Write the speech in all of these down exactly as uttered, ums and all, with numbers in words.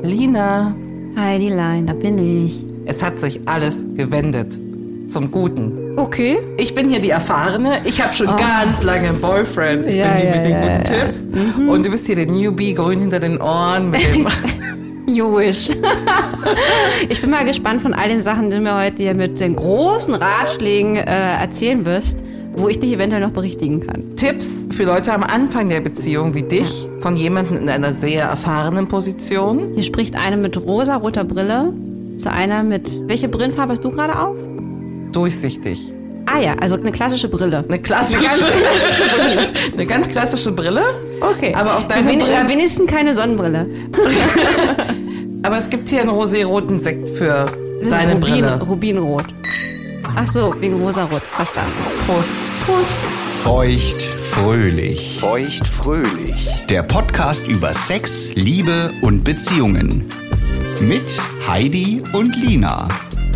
Lina. Heidi Lein, da bin ich. Es hat sich alles gewendet. Zum Guten. Okay. Ich bin hier die Erfahrene. Ich habe schon oh. ganz lange einen Boyfriend. Ich ja, bin die ja, mit den ja, guten ja. Tipps. Mhm. Und du bist hier der Newbie, grün hinter den Ohren. Mit dem You wish. Ich bin mal gespannt von all den Sachen, die du mir heute hier mit den großen Ratschlägen äh, erzählen wirst, wo ich dich eventuell noch berichtigen kann. Tipps für Leute am Anfang der Beziehung wie dich, von jemandem in einer sehr erfahrenen Position. Hier spricht eine mit rosa-roter Brille zu einer mit... Welche Brillenfarbe hast du gerade auf? Durchsichtig. Ah ja, also eine klassische Brille. Eine klassische, eine ganz klassische Brille. Eine ganz klassische Brille. Okay. Aber auf deine Wen- Brille. wenigstens keine Sonnenbrille. Aber es gibt hier einen roséroten Sekt für Das deine ist Rubin, Brille. Rubinrot. Ach so, wegen rosarot. Verstanden. Prost. Prost. Feucht fröhlich. Feucht fröhlich. Der Podcast über Sex, Liebe und Beziehungen. Mit Heidi und Lina.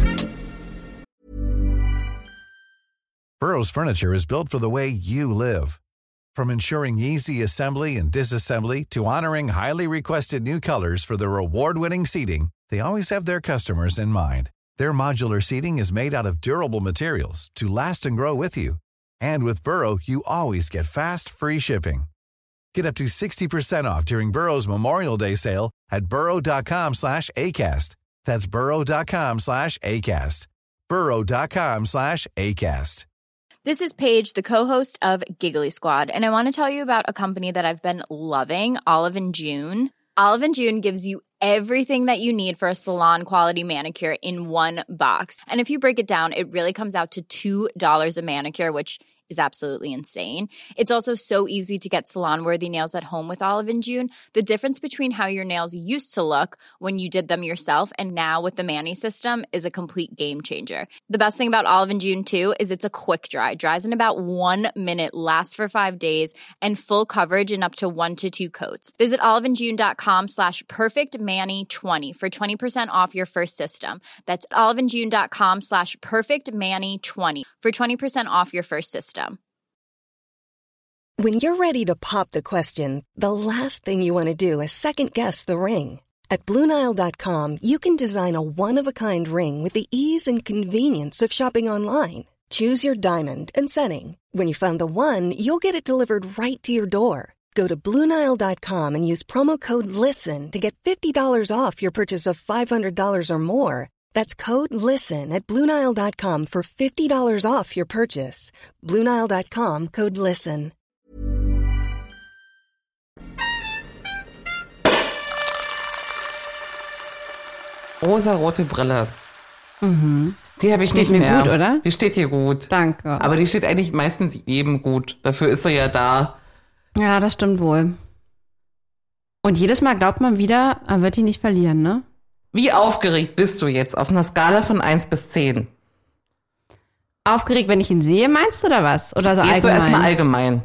Burrow's furniture is built for the way you live. From ensuring easy assembly and disassembly to honoring highly requested new colors for their award-winning seating, they always have their customers in mind. Their modular seating is made out of durable materials to last and grow with you. And with Burrow, you always get fast, free shipping. Get up to sixty percent off during Burrow's Memorial Day sale at burrow.com slash ACAST. That's burrow.com slash ACAST. burrow.com slash ACAST. This is Paige, the co-host of Giggly Squad, and I want to tell you about a company that I've been loving, Olive and June. Olive and June gives you everything that you need for a salon-quality manicure in one box. And if you break it down, it really comes out to two dollars a manicure, which is absolutely insane. It's also so easy to get salon-worthy nails at home with Olive and June. The difference between how your nails used to look when you did them yourself and now with the Mani system is a complete game changer. The best thing about Olive and June, too, is it's a quick dry. Dries in about one minute, lasts for five days, and full coverage in up to one to two coats. Visit oliveandjune.com slash perfectmani20 for twenty percent off your first system. That's oliveandjune.com slash perfectmani20 for twenty percent off your first system. When you're ready to pop the question, the last thing you want to do is second-guess the ring. At Blue Nile dot com, you can design a one-of-a-kind ring with the ease and convenience of shopping online. Choose your diamond and setting. When you find the one, you'll get it delivered right to your door. Go to Blue Nile dot com and use promo code LISTEN to get fifty dollars off your purchase of five hundred dollars or more. That's code LISTEN at Blue Nile dot com for fifty dollars off your purchase. Blue Nile dot com, code LISTEN. Rosarote Brille. Mhm. Die habe ich Steht nicht mir mehr. gut, oder? Die steht dir gut. Danke. Aber die steht eigentlich meistens jedem gut. Dafür ist sie ja da. Ja, das stimmt wohl. Und jedes Mal glaubt man wieder, man wird die nicht verlieren, ne? Wie aufgeregt bist du jetzt auf einer Skala von eins bis zehn? Aufgeregt, wenn ich ihn sehe, meinst du, oder was? Oder so Jetzt so allgemein? erstmal allgemein.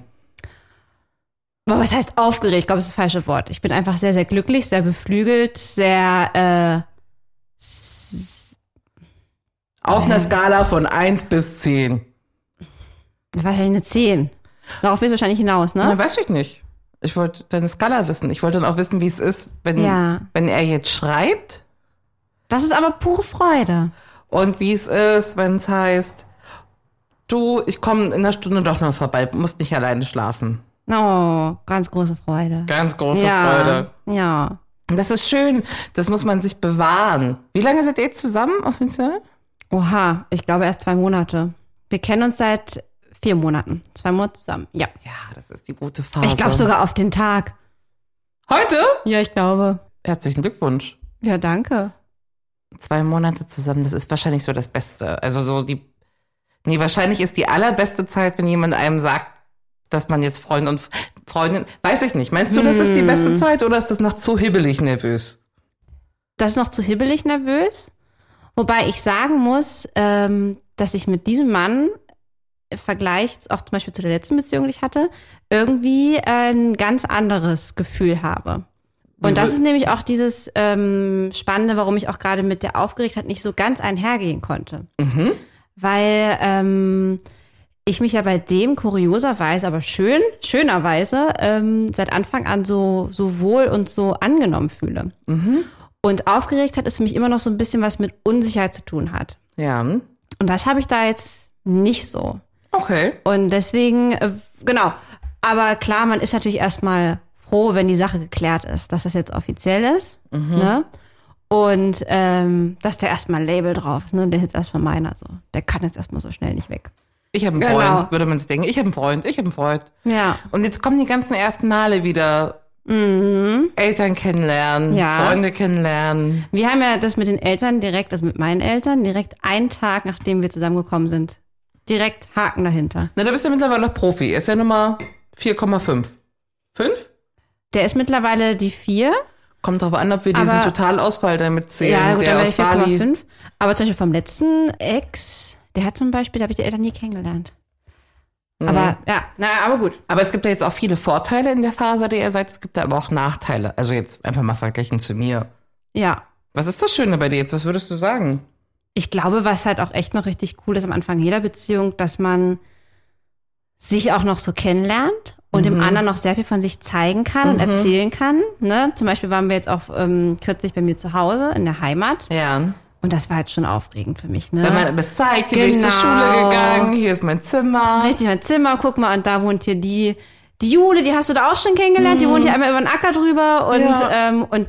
Boah, was heißt aufgeregt? Ich glaube, das ist das falsche Wort. Ich bin einfach sehr, sehr glücklich, sehr beflügelt, sehr, äh... s- Auf einer Skala von eins bis zehn. Wahrscheinlich eine zehn. Darauf willst du wahrscheinlich hinaus, ne? Na, weiß ich nicht. Ich wollte deine Skala wissen. Ich wollte dann auch wissen, wie es ist, wenn, Ja. wenn er jetzt schreibt. Das ist aber pure Freude. Und wie es ist, wenn es heißt, du, ich komme in einer Stunde doch noch vorbei, musst nicht alleine schlafen. Oh, ganz große Freude. Ganz große ja, Freude. Ja. Und das ist schön. Das muss man sich bewahren. Wie lange seid ihr jetzt zusammen offiziell? Oha, ich glaube erst zwei Monate. Wir kennen uns seit vier Monaten. Zwei Monate zusammen, ja. Ja, das ist die gute Phase. Ich glaube sogar auf den Tag. Heute? Ja, ich glaube. Herzlichen Glückwunsch. Ja, danke. Zwei Monate zusammen, das ist wahrscheinlich so das Beste. Also so die, nee, wahrscheinlich ist die allerbeste Zeit, wenn jemand einem sagt, dass man jetzt Freund und Freundin, weiß ich nicht. Meinst du, das ist die beste Zeit oder ist das noch zu hibbelig nervös? Das ist noch zu hibbelig nervös. Wobei ich sagen muss, ähm, dass ich mit diesem Mann im Vergleich auch zum Beispiel zu der letzten Beziehung, die ich hatte, irgendwie ein ganz anderes Gefühl habe. Und das ist nämlich auch dieses ähm, Spannende, warum ich auch gerade mit der Aufgeregtheit nicht so ganz einhergehen konnte. Mhm. Weil ähm, ich mich ja bei dem kurioserweise, aber schön, schönerweise ähm, seit Anfang an so, so wohl und so angenommen fühle. Mhm. Und Aufgeregtheit ist für mich immer noch so ein bisschen was mit Unsicherheit zu tun hat. Ja. Und das habe ich da jetzt nicht so. Okay. Und deswegen, äh, genau. Aber klar, man ist natürlich erstmal froh, wenn die Sache geklärt ist, dass das jetzt offiziell ist. Mhm. Ne? Und ähm, dass der erstmal ein Label drauf, ne? Der ist jetzt erstmal meiner so. Der kann jetzt erstmal so schnell nicht weg. Ich habe einen Genau. Freund, würde man sich denken. Ich habe einen Freund, ich habe einen Freund. Ja. Und jetzt kommen die ganzen ersten Male wieder. Mhm. Eltern kennenlernen, Ja. Freunde kennenlernen. Wir haben ja das mit den Eltern direkt, also mit meinen Eltern, direkt einen Tag, nachdem wir zusammengekommen sind. Direkt Haken dahinter. Na, da bist du mittlerweile noch Profi. Er ist ja Nummer vier Komma fünf. fünf? Der ist mittlerweile die vier. Kommt drauf an, ob wir diesen Aber- Totalausfall damit zählen, Ja, gut, der dann aus wäre ich vier Komma Bali. fünf. Aber zum Beispiel vom letzten Ex, der hat zum Beispiel, da habe ich die Eltern nie kennengelernt. Mhm. Aber ja, naja, aber gut. Aber es gibt ja jetzt auch viele Vorteile in der Phase, der ihr seid. Es gibt da aber auch Nachteile. Also jetzt einfach mal verglichen zu mir. Ja. Was ist das Schöne bei dir jetzt? Was würdest du sagen? Ich glaube, was halt auch echt noch richtig cool ist am Anfang jeder Beziehung, dass man sich auch noch so kennenlernt und dem anderen noch sehr viel von sich zeigen kann und erzählen kann. Ne? Zum Beispiel waren wir jetzt auch ähm, kürzlich bei mir zu Hause in der Heimat Ja. und das war halt schon aufregend für mich. Ne? Wenn man das zeigt, hier bin ich zur Genau. Schule gegangen, hier ist mein Zimmer. Richtig, mein Zimmer, guck mal, und da wohnt hier die, die Jule, die hast du da auch schon kennengelernt, die wohnt hier einmal über den Acker drüber und, Ja. ähm, und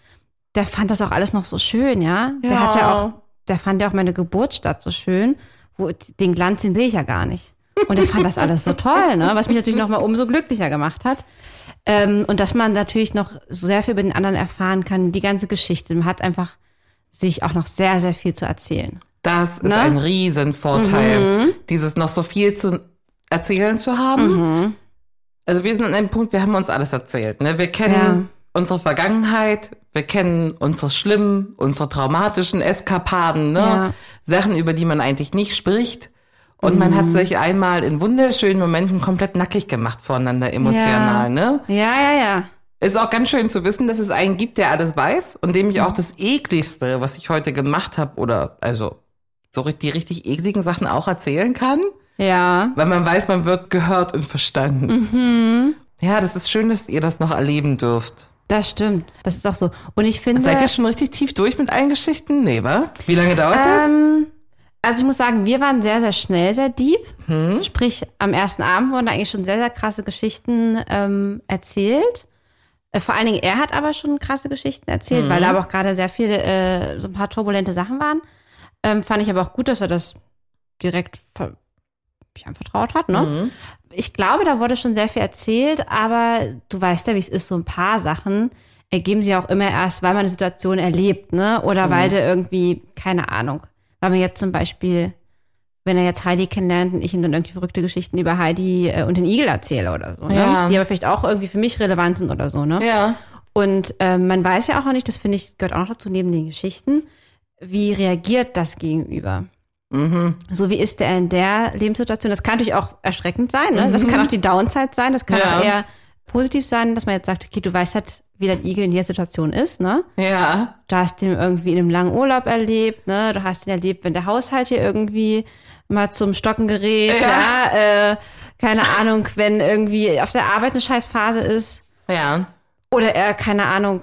der fand das auch alles noch so schön, ja. Der Ja. hat ja auch, der fand ja auch meine Geburtsstadt so schön, wo den Glanz, den sehe ich ja gar nicht. Und der fand das alles so toll, ne? Was mich natürlich noch mal umso glücklicher gemacht hat. Ähm, und dass man natürlich noch so sehr viel über den anderen erfahren kann, die ganze Geschichte. Man hat einfach sich auch noch sehr, sehr viel zu erzählen. Das ist Ne? ein Riesenvorteil, dieses noch so viel zu erzählen zu haben. Also wir sind an einem Punkt, wir haben uns alles erzählt. Ne? Wir kennen Ja. unsere Vergangenheit, wir kennen unsere schlimmen, unsere traumatischen Eskapaden, ne? Ja. Sachen, über die man eigentlich nicht spricht. Und man hat sich einmal in wunderschönen Momenten komplett nackig gemacht voneinander emotional. Ja. Ne? Ja, ja, ja. Ist auch ganz schön zu wissen, dass es einen gibt, der alles weiß und dem ich auch das ekligste, was ich heute gemacht habe, oder also so ri- die richtig ekligen Sachen auch erzählen kann, Ja. weil man weiß, man wird gehört und verstanden. Ja, das ist schön, dass ihr das noch erleben dürft. Das stimmt. Das ist auch so. Und ich finde. Seid ihr schon richtig tief durch mit allen Geschichten? Nee, wa? Wie lange dauert das? ähm, also ich muss sagen, wir waren sehr, sehr schnell, sehr deep. Sprich, am ersten Abend wurden eigentlich schon sehr, sehr krasse Geschichten ähm, erzählt. Äh, vor allen Dingen, er hat aber schon krasse Geschichten erzählt, weil da aber auch gerade sehr viele, äh, so ein paar turbulente Sachen waren. Ähm, fand ich aber auch gut, dass er das direkt ver- mich anvertraut hat, ne? Ich glaube, da wurde schon sehr viel erzählt, aber du weißt ja, wie es ist, so ein paar Sachen ergeben sich auch immer erst, weil man eine Situation erlebt, ne? Oder weil du irgendwie, keine Ahnung, weil man jetzt zum Beispiel, wenn er jetzt Heidi kennenlernt und ich ihm dann irgendwie verrückte Geschichten über Heidi äh, und den Igel erzähle oder so, ne? Ja. Die aber vielleicht auch irgendwie für mich relevant sind oder so, ne? Ja. Und ähm, man weiß ja auch noch nicht, das finde ich, gehört auch noch dazu, neben den Geschichten, wie reagiert das Gegenüber? So wie ist der in der Lebenssituation? Das kann natürlich auch erschreckend sein, ne? Das kann auch die Downside sein, das kann Ja. auch eher positiv sein, dass man jetzt sagt, okay, du weißt halt, wie dein Igel in der Situation ist, ne? Ja. Du hast ihn irgendwie in einem langen Urlaub erlebt, ne? Du hast ihn erlebt, wenn der Haushalt hier irgendwie mal zum Stocken gerät, ja, Ja. äh, keine Ahnung, wenn irgendwie auf der Arbeit eine Scheißphase ist. Ja. Oder er, keine Ahnung,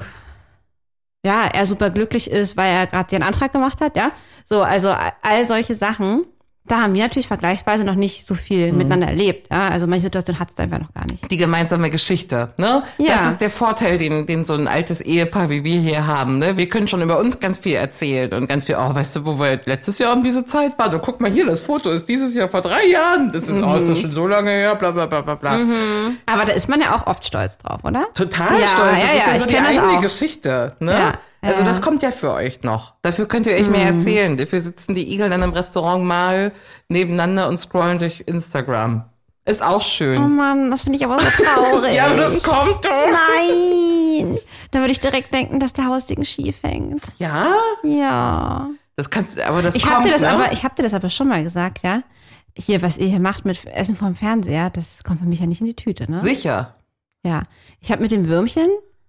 ja, er super glücklich ist, weil er gerade den Antrag gemacht hat, ja. So, also all solche Sachen, da haben wir natürlich vergleichsweise noch nicht so viel miteinander erlebt, ja. Also manche Situation hat es einfach noch gar nicht. Die gemeinsame Geschichte, ne? Ja. Das ist der Vorteil, den, den so ein altes Ehepaar wie wir hier haben, ne? Wir können schon über uns ganz viel erzählen und ganz viel, oh, weißt du, wo wir letztes Jahr um diese Zeit waren? Und guck mal hier, das Foto ist dieses Jahr vor drei Jahren. Das ist, oh, ist das schon so lange her, bla, bla, bla, bla, bla. Aber da ist man ja auch oft stolz drauf, oder? Total Ja, stolz. Das ja, ist ja, ja so ich die kenn das eigene auch. Geschichte, ne? Ja, Also ja. das kommt ja für euch noch. Dafür könnt ihr euch mehr erzählen. Dafür sitzen die Igel dann im Restaurant mal nebeneinander und scrollen durch Instagram. Ist auch Oh schön. Mann, das finde ich aber so traurig. Ja, aber das kommt doch. Nein! Da würde ich direkt denken, dass der Haussegen schief hängt. Ja, Ja. das kannst du, aber das Ich kommt, habe dir das ne? aber, ich habe dir das aber schon mal gesagt, ja. Hier, was ihr hier macht mit Essen vom Fernseher, das kommt für mich ja nicht in die Tüte, ne? Sicher. Ja. Ich habe mit dem Würmchen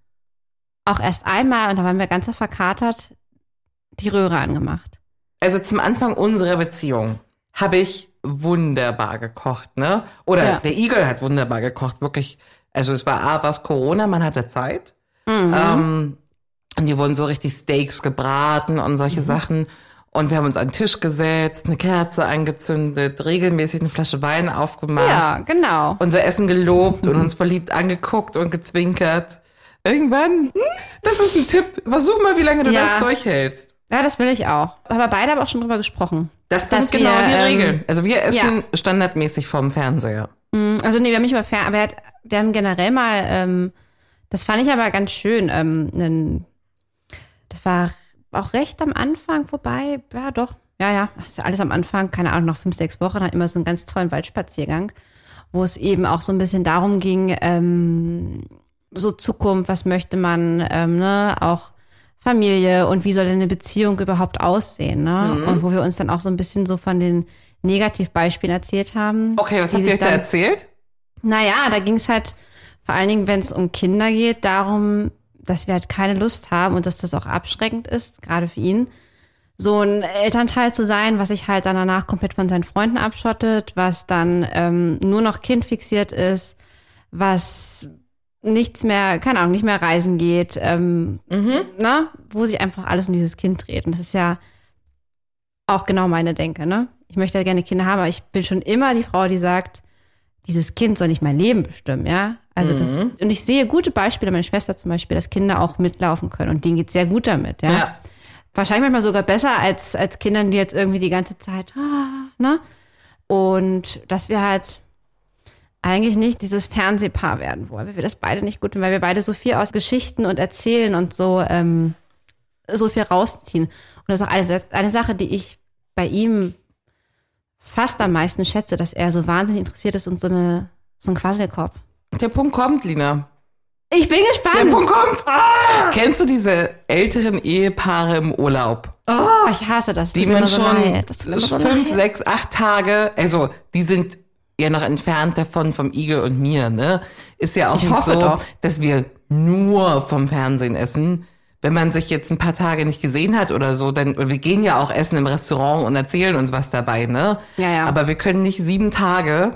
auch erst einmal, und da waren wir ganz so verkatert, die Röhre angemacht. Also zum Anfang unserer Beziehung habe ich wunderbar gekocht, ne? Oder Ja. der Igel hat wunderbar gekocht, wirklich. Also es war A, was Corona, man hatte Zeit. Mhm. Ähm, und die hier wurden so richtig Steaks gebraten und solche mhm. Sachen. Und wir haben uns an den Tisch gesetzt, eine Kerze angezündet, regelmäßig eine Flasche Wein aufgemacht. Ja, genau. Unser Essen gelobt und uns verliebt angeguckt und gezwinkert. Irgendwann, das ist ein Tipp. Versuch mal, wie lange du ja. das durchhältst. Ja, das will ich auch. Aber beide haben auch schon drüber gesprochen. Das sind genau wir, die Regeln. Ähm, also wir essen ja. standardmäßig vorm Fernseher. Also nee, wir haben nicht mal Fernseher, aber wir haben generell mal, ähm, das fand ich aber ganz schön, ähm, einen, das war auch recht am Anfang vorbei. Ja, doch. Ja, ja. Das ist ja alles am Anfang. Keine Ahnung, noch fünf, sechs Wochen. Hat immer so einen ganz tollen Waldspaziergang, wo es eben auch so ein bisschen darum ging, ähm, so Zukunft, was möchte man, ähm, ne, auch Familie und wie soll denn eine Beziehung überhaupt aussehen, ne? Mhm. Und wo wir uns dann auch so ein bisschen so von den Negativbeispielen erzählt haben. Okay, was habt ihr euch da erzählt? Naja, da ging es halt vor allen Dingen, wenn es um Kinder geht, darum, dass wir halt keine Lust haben und dass das auch abschreckend ist, gerade für ihn, so ein Elternteil zu sein, was sich halt dann danach komplett von seinen Freunden abschottet, was dann ähm, nur noch kindfixiert ist, was nichts mehr, keine Ahnung, nicht mehr reisen geht, ähm, mhm. ne? Wo sich einfach alles um dieses Kind dreht. Und das ist ja auch genau meine Denke, ne? Ich möchte ja gerne Kinder haben, aber ich bin schon immer die Frau, die sagt, dieses Kind soll nicht mein Leben bestimmen, ja? Also mhm. das, und ich sehe gute Beispiele, meine Schwester zum Beispiel, dass Kinder auch mitlaufen können und denen geht's sehr gut damit, ja? ja. Wahrscheinlich manchmal sogar besser als, als Kindern, die jetzt irgendwie die ganze Zeit, ah, ne? Und dass wir halt eigentlich nicht dieses Fernsehpaar werden wollen, weil wir das beide nicht gut finden, weil wir beide so viel aus Geschichten und Erzählen und so, ähm, so viel rausziehen. Und das ist auch eine, eine Sache, die ich bei ihm fast am meisten schätze, dass er so wahnsinnig interessiert ist und so, eine, so ein Quasselkopf. Der Punkt kommt, Lina. Ich bin gespannt. Der Punkt kommt. Ah! Kennst du diese älteren Ehepaare im Urlaub? Oh, ich hasse das. Die man schon so fünf, sechs, acht Tage, also die sind ja noch entfernt davon vom Igel und mir, ne? Ist ja auch ich nicht so, doch. dass wir nur vom Fernsehen essen. Wenn man sich jetzt ein paar Tage nicht gesehen hat oder so, dann, wir gehen ja auch essen im Restaurant und erzählen uns was dabei, ne? Ja, ja. Aber wir können nicht sieben Tage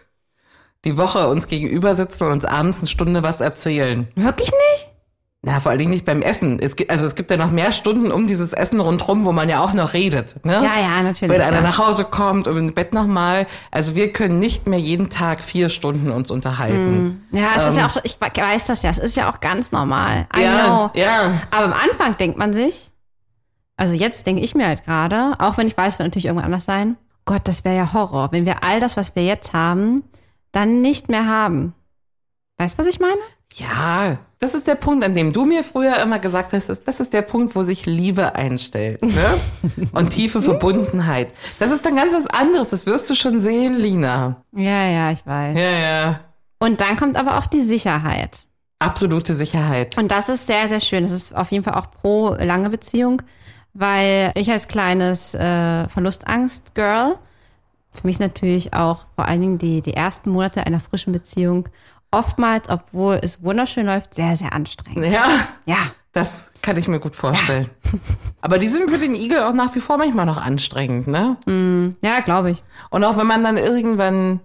die Woche uns gegenüber sitzen und uns abends eine Stunde was erzählen. Wirklich nicht? Na, vor allen Dingen nicht beim Essen. Es gibt, also es gibt ja noch mehr Stunden um dieses Essen rundherum, wo man ja auch noch redet, ne? Ja, ja, natürlich. Wenn einer ja. nach Hause kommt und im Bett nochmal. Also wir können nicht mehr jeden Tag vier Stunden uns unterhalten. Mm. Ja, es ähm, ist ja auch, ich weiß das ja, es ist ja auch ganz normal. I ja, know. Ja. Aber am Anfang denkt man sich, also jetzt denke ich mir halt gerade, auch wenn ich weiß, es wird natürlich irgendwann anders sein, Gott, das wäre ja Horror, wenn wir all das, was wir jetzt haben, dann nicht mehr haben. Weißt du, was ich meine? Ja, das ist der Punkt, an dem du mir früher immer gesagt hast, das ist der Punkt, wo sich Liebe einstellt, ne? Und tiefe Verbundenheit. Das ist dann ganz was anderes, das wirst du schon sehen, Lina. Ja, ja, ich weiß. Ja, ja. Und dann kommt aber auch die Sicherheit. Absolute Sicherheit. Und das ist sehr, sehr schön. Das ist auf jeden Fall auch pro lange Beziehung, weil ich als kleines äh, Verlustangst-Girl, für mich ist natürlich auch vor allen Dingen die, die ersten Monate einer frischen Beziehung oftmals, obwohl es wunderschön läuft, sehr, sehr anstrengend. Ja, ja, das kann ich mir gut vorstellen. Ja. Aber die sind für den Igel auch nach wie vor manchmal noch anstrengend, ne? Mm, ja, glaube ich. Und auch wenn man dann irgendwann,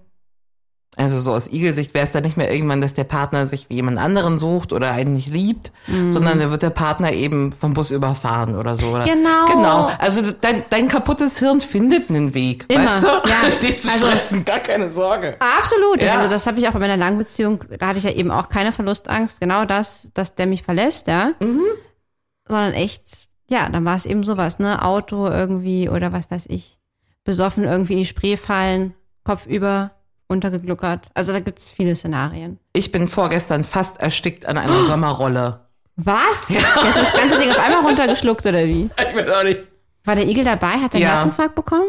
also so aus Igelsicht wäre es dann nicht mehr irgendwann, dass der Partner sich wie jemand anderen sucht oder einen nicht liebt, mm. sondern dann wird der Partner eben vom Bus überfahren oder so. Oder? Genau. Genau. Also dein, dein kaputtes Hirn findet einen Weg, Immer. weißt du? Ja. Dich zu also, stressen, gar keine Sorge. Absolut. Ja. Also das habe ich auch bei meiner langen Beziehung, da hatte ich ja eben auch keine Verlustangst, genau das, dass der mich verlässt, ja. Mhm. Sondern echt, ja, dann war es eben sowas, ne? Auto irgendwie oder was weiß ich, besoffen irgendwie in die Spree fallen, Kopf über, untergegluckert. Also da gibt's viele Szenarien. Ich bin vorgestern fast erstickt an einer oh. Sommerrolle. Was? Ja. Du hast das ganze Ding auf einmal runtergeschluckt, oder wie? Ich weiß auch nicht. War der Igel dabei? Hat er einen ja. Herzinfarkt bekommen?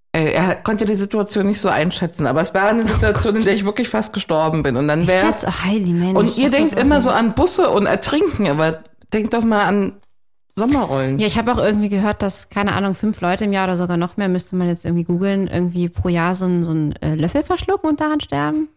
Er konnte die Situation nicht so einschätzen, aber es war eine Situation, in der ich wirklich fast gestorben bin. Und dann wäre oh, Heidi, Mensch, und ihr denkt immer so an Busse und Ertrinken, aber denkt doch mal an Sommerrollen. Ja, ich habe auch irgendwie gehört, dass, keine Ahnung, fünf Leute im Jahr oder sogar noch mehr, müsste man jetzt irgendwie googeln, irgendwie pro Jahr so einen, so einen äh, Löffel verschlucken und daran sterben.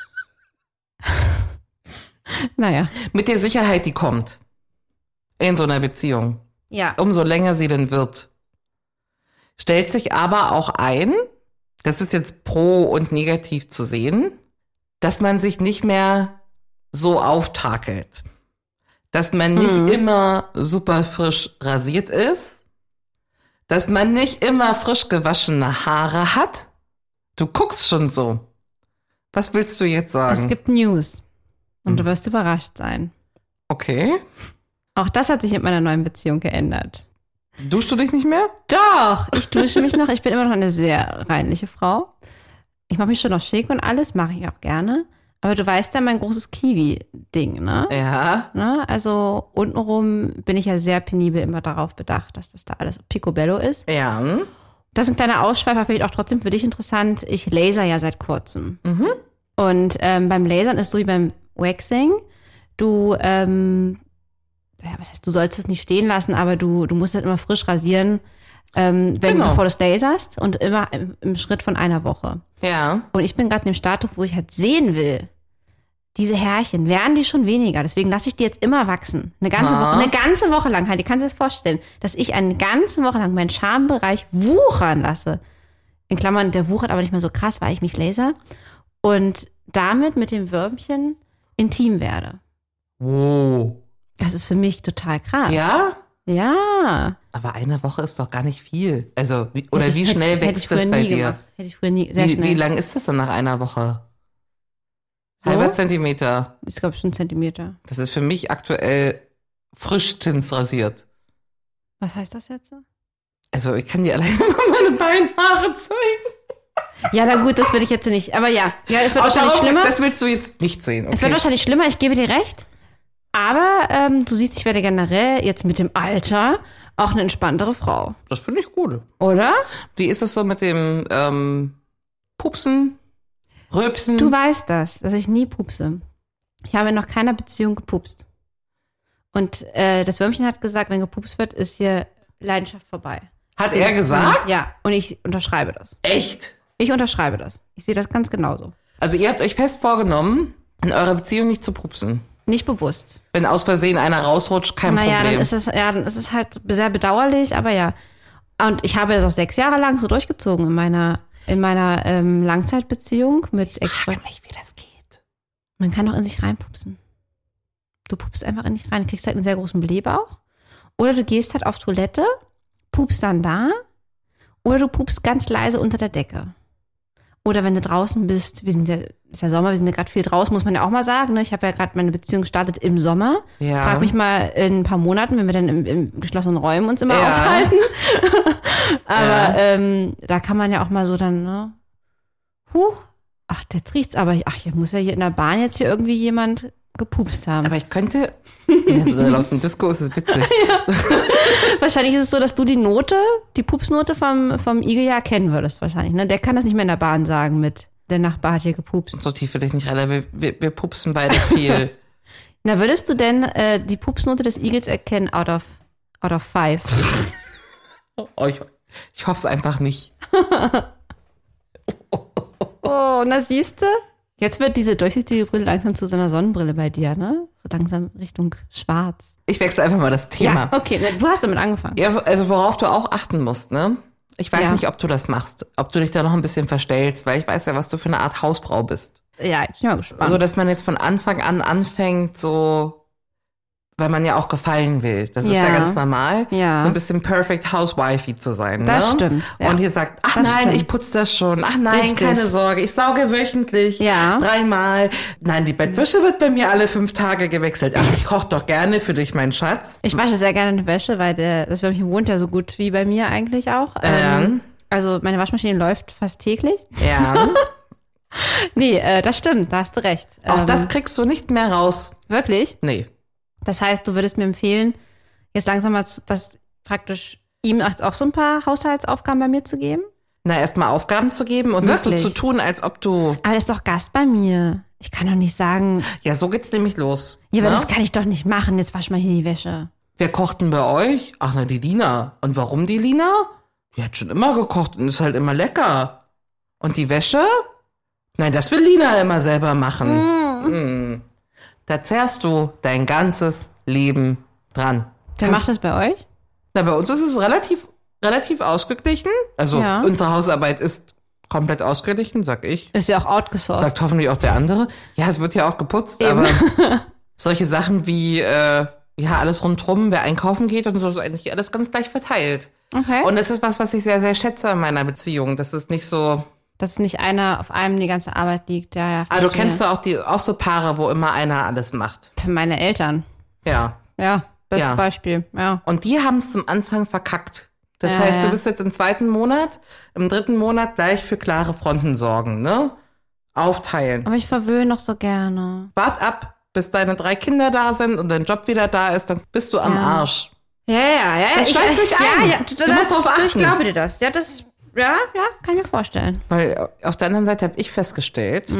Naja. Mit der Sicherheit, die kommt in so einer Beziehung. Ja. Umso länger sie denn wird. Stellt sich aber auch ein, das ist jetzt pro und negativ zu sehen, dass man sich nicht mehr so auftakelt. dass man nicht mhm. immer super frisch rasiert ist, dass man nicht immer frisch gewaschene Haare hat. Du guckst schon so. Was willst du jetzt sagen? Es gibt News und hm. du wirst überrascht sein. Okay. Auch das hat sich in meiner neuen Beziehung geändert. Duschst du dich nicht mehr? Doch, ich dusche mich noch. Ich bin immer noch eine sehr reinliche Frau. Ich mache mich schon noch schick und alles, mache ich auch gerne. Aber du weißt ja mein großes Kiwi-Ding, ne? Ja. Ne? Also untenrum bin ich ja sehr penibel immer darauf bedacht, dass das da alles picobello ist. Ja. Das ist ein kleiner Ausschweifer, vielleicht auch trotzdem für dich interessant. Ich laser ja seit kurzem. Mhm. Und ähm, beim Lasern ist so wie beim Waxing. Du, ähm, ja, was heißt, du sollst es nicht stehen lassen, aber du, du musst es immer frisch rasieren, ähm, wenn, genau. bevor du es laserst und immer im, im Schritt von einer Woche. Ja. Und ich bin gerade in dem Status, wo ich halt sehen will, diese Härchen, werden die schon weniger. Deswegen lasse ich die jetzt immer wachsen. Eine ganze ah. Woche, eine ganze Woche lang. Halt, kannst du dir das vorstellen, dass ich eine ganze Woche lang meinen Schambereich wuchern lasse. In Klammern, der wuchert aber nicht mehr so krass, weil ich mich laser. Und damit mit dem Würmchen intim werde. Wow. Das ist für mich total krass. Ja? Ja. Aber eine Woche ist doch gar nicht viel. Also, wie, oder Hätte wie ich, schnell hätte, wächst hätte das bei dir? Gemacht. Hätte ich früher nie, sehr wie, schnell. Wie lang ist das dann nach einer Woche? So? Halber Zentimeter. Das ist, glaube ich, schon ein Zentimeter. Das ist für mich aktuell frisch rasiert. Was heißt das jetzt? Also, ich kann dir alleine mal meine Beinhaare zeigen. Ja, na gut, das will ich jetzt nicht. Aber ja, ja, es wird Auch wahrscheinlich darauf, schlimmer. Das willst du jetzt nicht sehen. Okay. Es wird wahrscheinlich schlimmer, ich gebe dir recht. Aber ähm, du siehst, ich werde generell jetzt mit dem Alter auch eine entspanntere Frau. Das finde ich gut. Oder? Wie ist es so mit dem ähm, Pupsen, Rülpsen? Du weißt das, dass ich nie pupse. Ich habe in noch keiner Beziehung gepupst. Und äh, das Würmchen hat gesagt, wenn gepupst wird, ist hier Leidenschaft vorbei. Hat er gesagt? Ja, und ich unterschreibe das. Echt? Ich unterschreibe das. Ich sehe das ganz genauso. Also ihr habt euch fest vorgenommen, in eurer Beziehung nicht zu pupsen. Nicht bewusst. Wenn aus Versehen einer rausrutscht, kein naja, Problem. Dann ist es, ja, dann ist es halt sehr bedauerlich, aber ja. Und ich habe das auch sechs Jahre lang so durchgezogen in meiner, in meiner ähm, Langzeitbeziehung mit Ex. Ich frage mich, wie das geht. Man kann doch in sich reinpupsen. Du pupst einfach in dich rein, kriegst halt einen sehr großen Blähbauch. Oder du gehst halt auf Toilette, pupst dann da. Oder du pupst ganz leise unter der Decke. Oder wenn du draußen bist, wir sind ja, ist ja Sommer, wir sind ja gerade viel draußen, muss man ja auch mal sagen. Ne? Ich habe ja gerade meine Beziehung gestartet im Sommer. Ja. Frag mich mal in ein paar Monaten, wenn wir dann im, im geschlossenen Räumen uns immer ja. aufhalten. Aber ja. ähm, da kann man ja auch mal so dann, ne? Huh, ach, der riecht's aber, ach, hier muss ja hier in der Bahn jetzt hier irgendwie jemand gepupst haben. Aber ich könnte, in so einer lauten Disco ist es witzig. Ja. Wahrscheinlich ist es so, dass du die Note, die Pupsnote vom, vom Igel ja kennen würdest wahrscheinlich. Ne? Der kann das nicht mehr in der Bahn sagen mit, der Nachbar hat hier gepupst. So tief will ich nicht rein, wir, wir, wir pupsen beide viel. Na, würdest du denn äh, die Pupsnote des Igels erkennen out of, out of five? Oh, ich, ich hoffe es einfach nicht. Oh, na siehst du? Jetzt wird diese durchsichtige Brille langsam zu so einer Sonnenbrille bei dir, ne? So langsam Richtung schwarz. Ich wechsle einfach mal das Thema. Ja, okay, du hast damit angefangen. Ja, also worauf du auch achten musst, ne? Ich weiß ja. nicht, ob du das machst, ob du dich da noch ein bisschen verstellst, weil ich weiß ja, was du für eine Art Hausfrau bist. Ja, ich bin mal gespannt. So, dass man jetzt von Anfang an anfängt, so, weil man ja auch gefallen will. Das ja. ist ja ganz normal, ja. so ein bisschen perfect housewifey zu sein. Das ne? stimmt. Ja. Und ihr sagt, ach das nein, stimmt. ich putze das schon. Ach nein, Richtig. keine Sorge, ich sauge wöchentlich ja. dreimal. Nein, die Bettwäsche wird bei mir alle fünf Tage gewechselt. Ach, ich koche doch gerne für dich, mein Schatz. Ich wasche sehr gerne eine Wäsche, weil der, das Würmchen wohnt ja so gut wie bei mir eigentlich auch. Ähm. Ähm, also meine Waschmaschine läuft fast täglich. Ja. Nee, äh, das stimmt, da hast du recht. Auch ähm, das kriegst du nicht mehr raus. Wirklich? Nee. Das heißt, du würdest mir empfehlen, jetzt langsam mal zu- das praktisch ihm auch so ein paar Haushaltsaufgaben bei mir zu geben? Na, erstmal Aufgaben zu geben und nicht Wirklich? so zu tun, als ob du... Aber er ist doch Gast bei mir. Ich kann doch nicht sagen, Ja, so geht's nämlich los. ja, aber ne? das kann ich doch nicht machen. Jetzt wasch mal hier die Wäsche. Wer kocht denn bei euch? Ach, na, die Lina. Und warum die Lina? Die hat schon immer gekocht und ist halt immer lecker. Und die Wäsche? Nein, das will Lina immer selber machen. Mm. Mm. Da zehrst du dein ganzes Leben dran. Wer macht das bei euch? Na, bei uns ist es relativ, relativ ausgeglichen. Also, Ja. unsere Hausarbeit ist komplett ausgeglichen, sag ich. Ist ja auch outgesourced. Sagt hoffentlich auch der andere. Ja, es wird ja auch geputzt, Eben. aber solche Sachen wie, äh, ja, alles rundherum, wer einkaufen geht und so, ist eigentlich alles ganz gleich verteilt. Okay. Und es ist was, was ich sehr, sehr schätze in meiner Beziehung. Das ist nicht so... Dass nicht einer auf einem die ganze Arbeit liegt. Ja, ja. Ah, du kennst doch auch, die, auch so Paare, wo immer einer alles macht. Für meine Eltern. Ja. Ja, bestes Ja. Beispiel. Ja. Und die haben es zum Anfang verkackt. Das Ja, heißt, ja. du bist jetzt im zweiten Monat, im dritten Monat gleich für klare Fronten sorgen, ne? Aufteilen. Aber ich verwöhne noch so gerne. Wart ab, bis deine drei Kinder da sind und dein Job wieder da ist, dann bist du am Ja. Arsch. Ja, ja, ja. Das ich, schleicht ich, sich ja, ein. ja, Du das, musst drauf Ich achten. glaube dir das. Ja, das, ja, ja, kann ich mir vorstellen. Weil auf der anderen Seite habe ich festgestellt,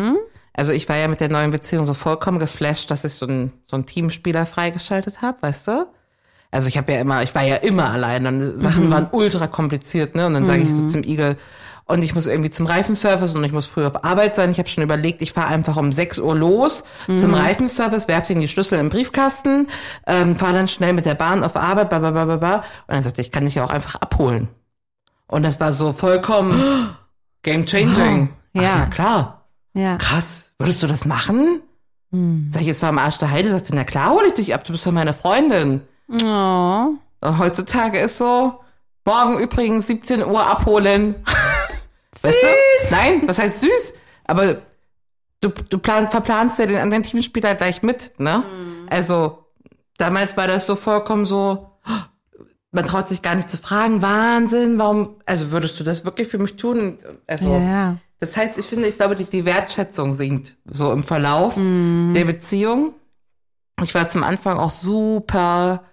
also ich war ja mit der neuen Beziehung so vollkommen geflasht, dass ich so einen so einen Teamspieler freigeschaltet habe, weißt du? Also ich habe ja immer, ich war ja immer allein und Sachen waren ultra kompliziert, ne? Und dann sage ich so zum Igel, und ich muss irgendwie zum Reifenservice und ich muss früh auf Arbeit sein. Ich habe schon überlegt, ich fahre einfach um sechs Uhr los zum Reifenservice, werfe denen die Schlüssel im Briefkasten, ähm, fahre dann schnell mit der Bahn auf Arbeit, bla bla bla bla bla. Und dann sagte ich, ich kann dich ja auch einfach abholen. Und das war so vollkommen game-changing. Ja. Ach, ja, klar. Ja. Krass. Würdest du das machen? Sag ich, ist doch am Arsch der Heide. Sagte, na klar, hol ich dich ab, du bist doch meine Freundin. Oh. Und heutzutage ist so, morgen übrigens siebzehn Uhr abholen. Weißt du? Nein, was heißt süß? Aber du, du plan, verplanst ja den anderen Teamspieler gleich mit, ne? Also, damals war das so vollkommen so, man traut sich gar nicht zu fragen, Wahnsinn, warum, also würdest du das wirklich für mich tun? Also, Ja, ja. das heißt, ich finde, ich glaube, die, die Wertschätzung sinkt so im Verlauf der Beziehung. Ich war zum Anfang auch super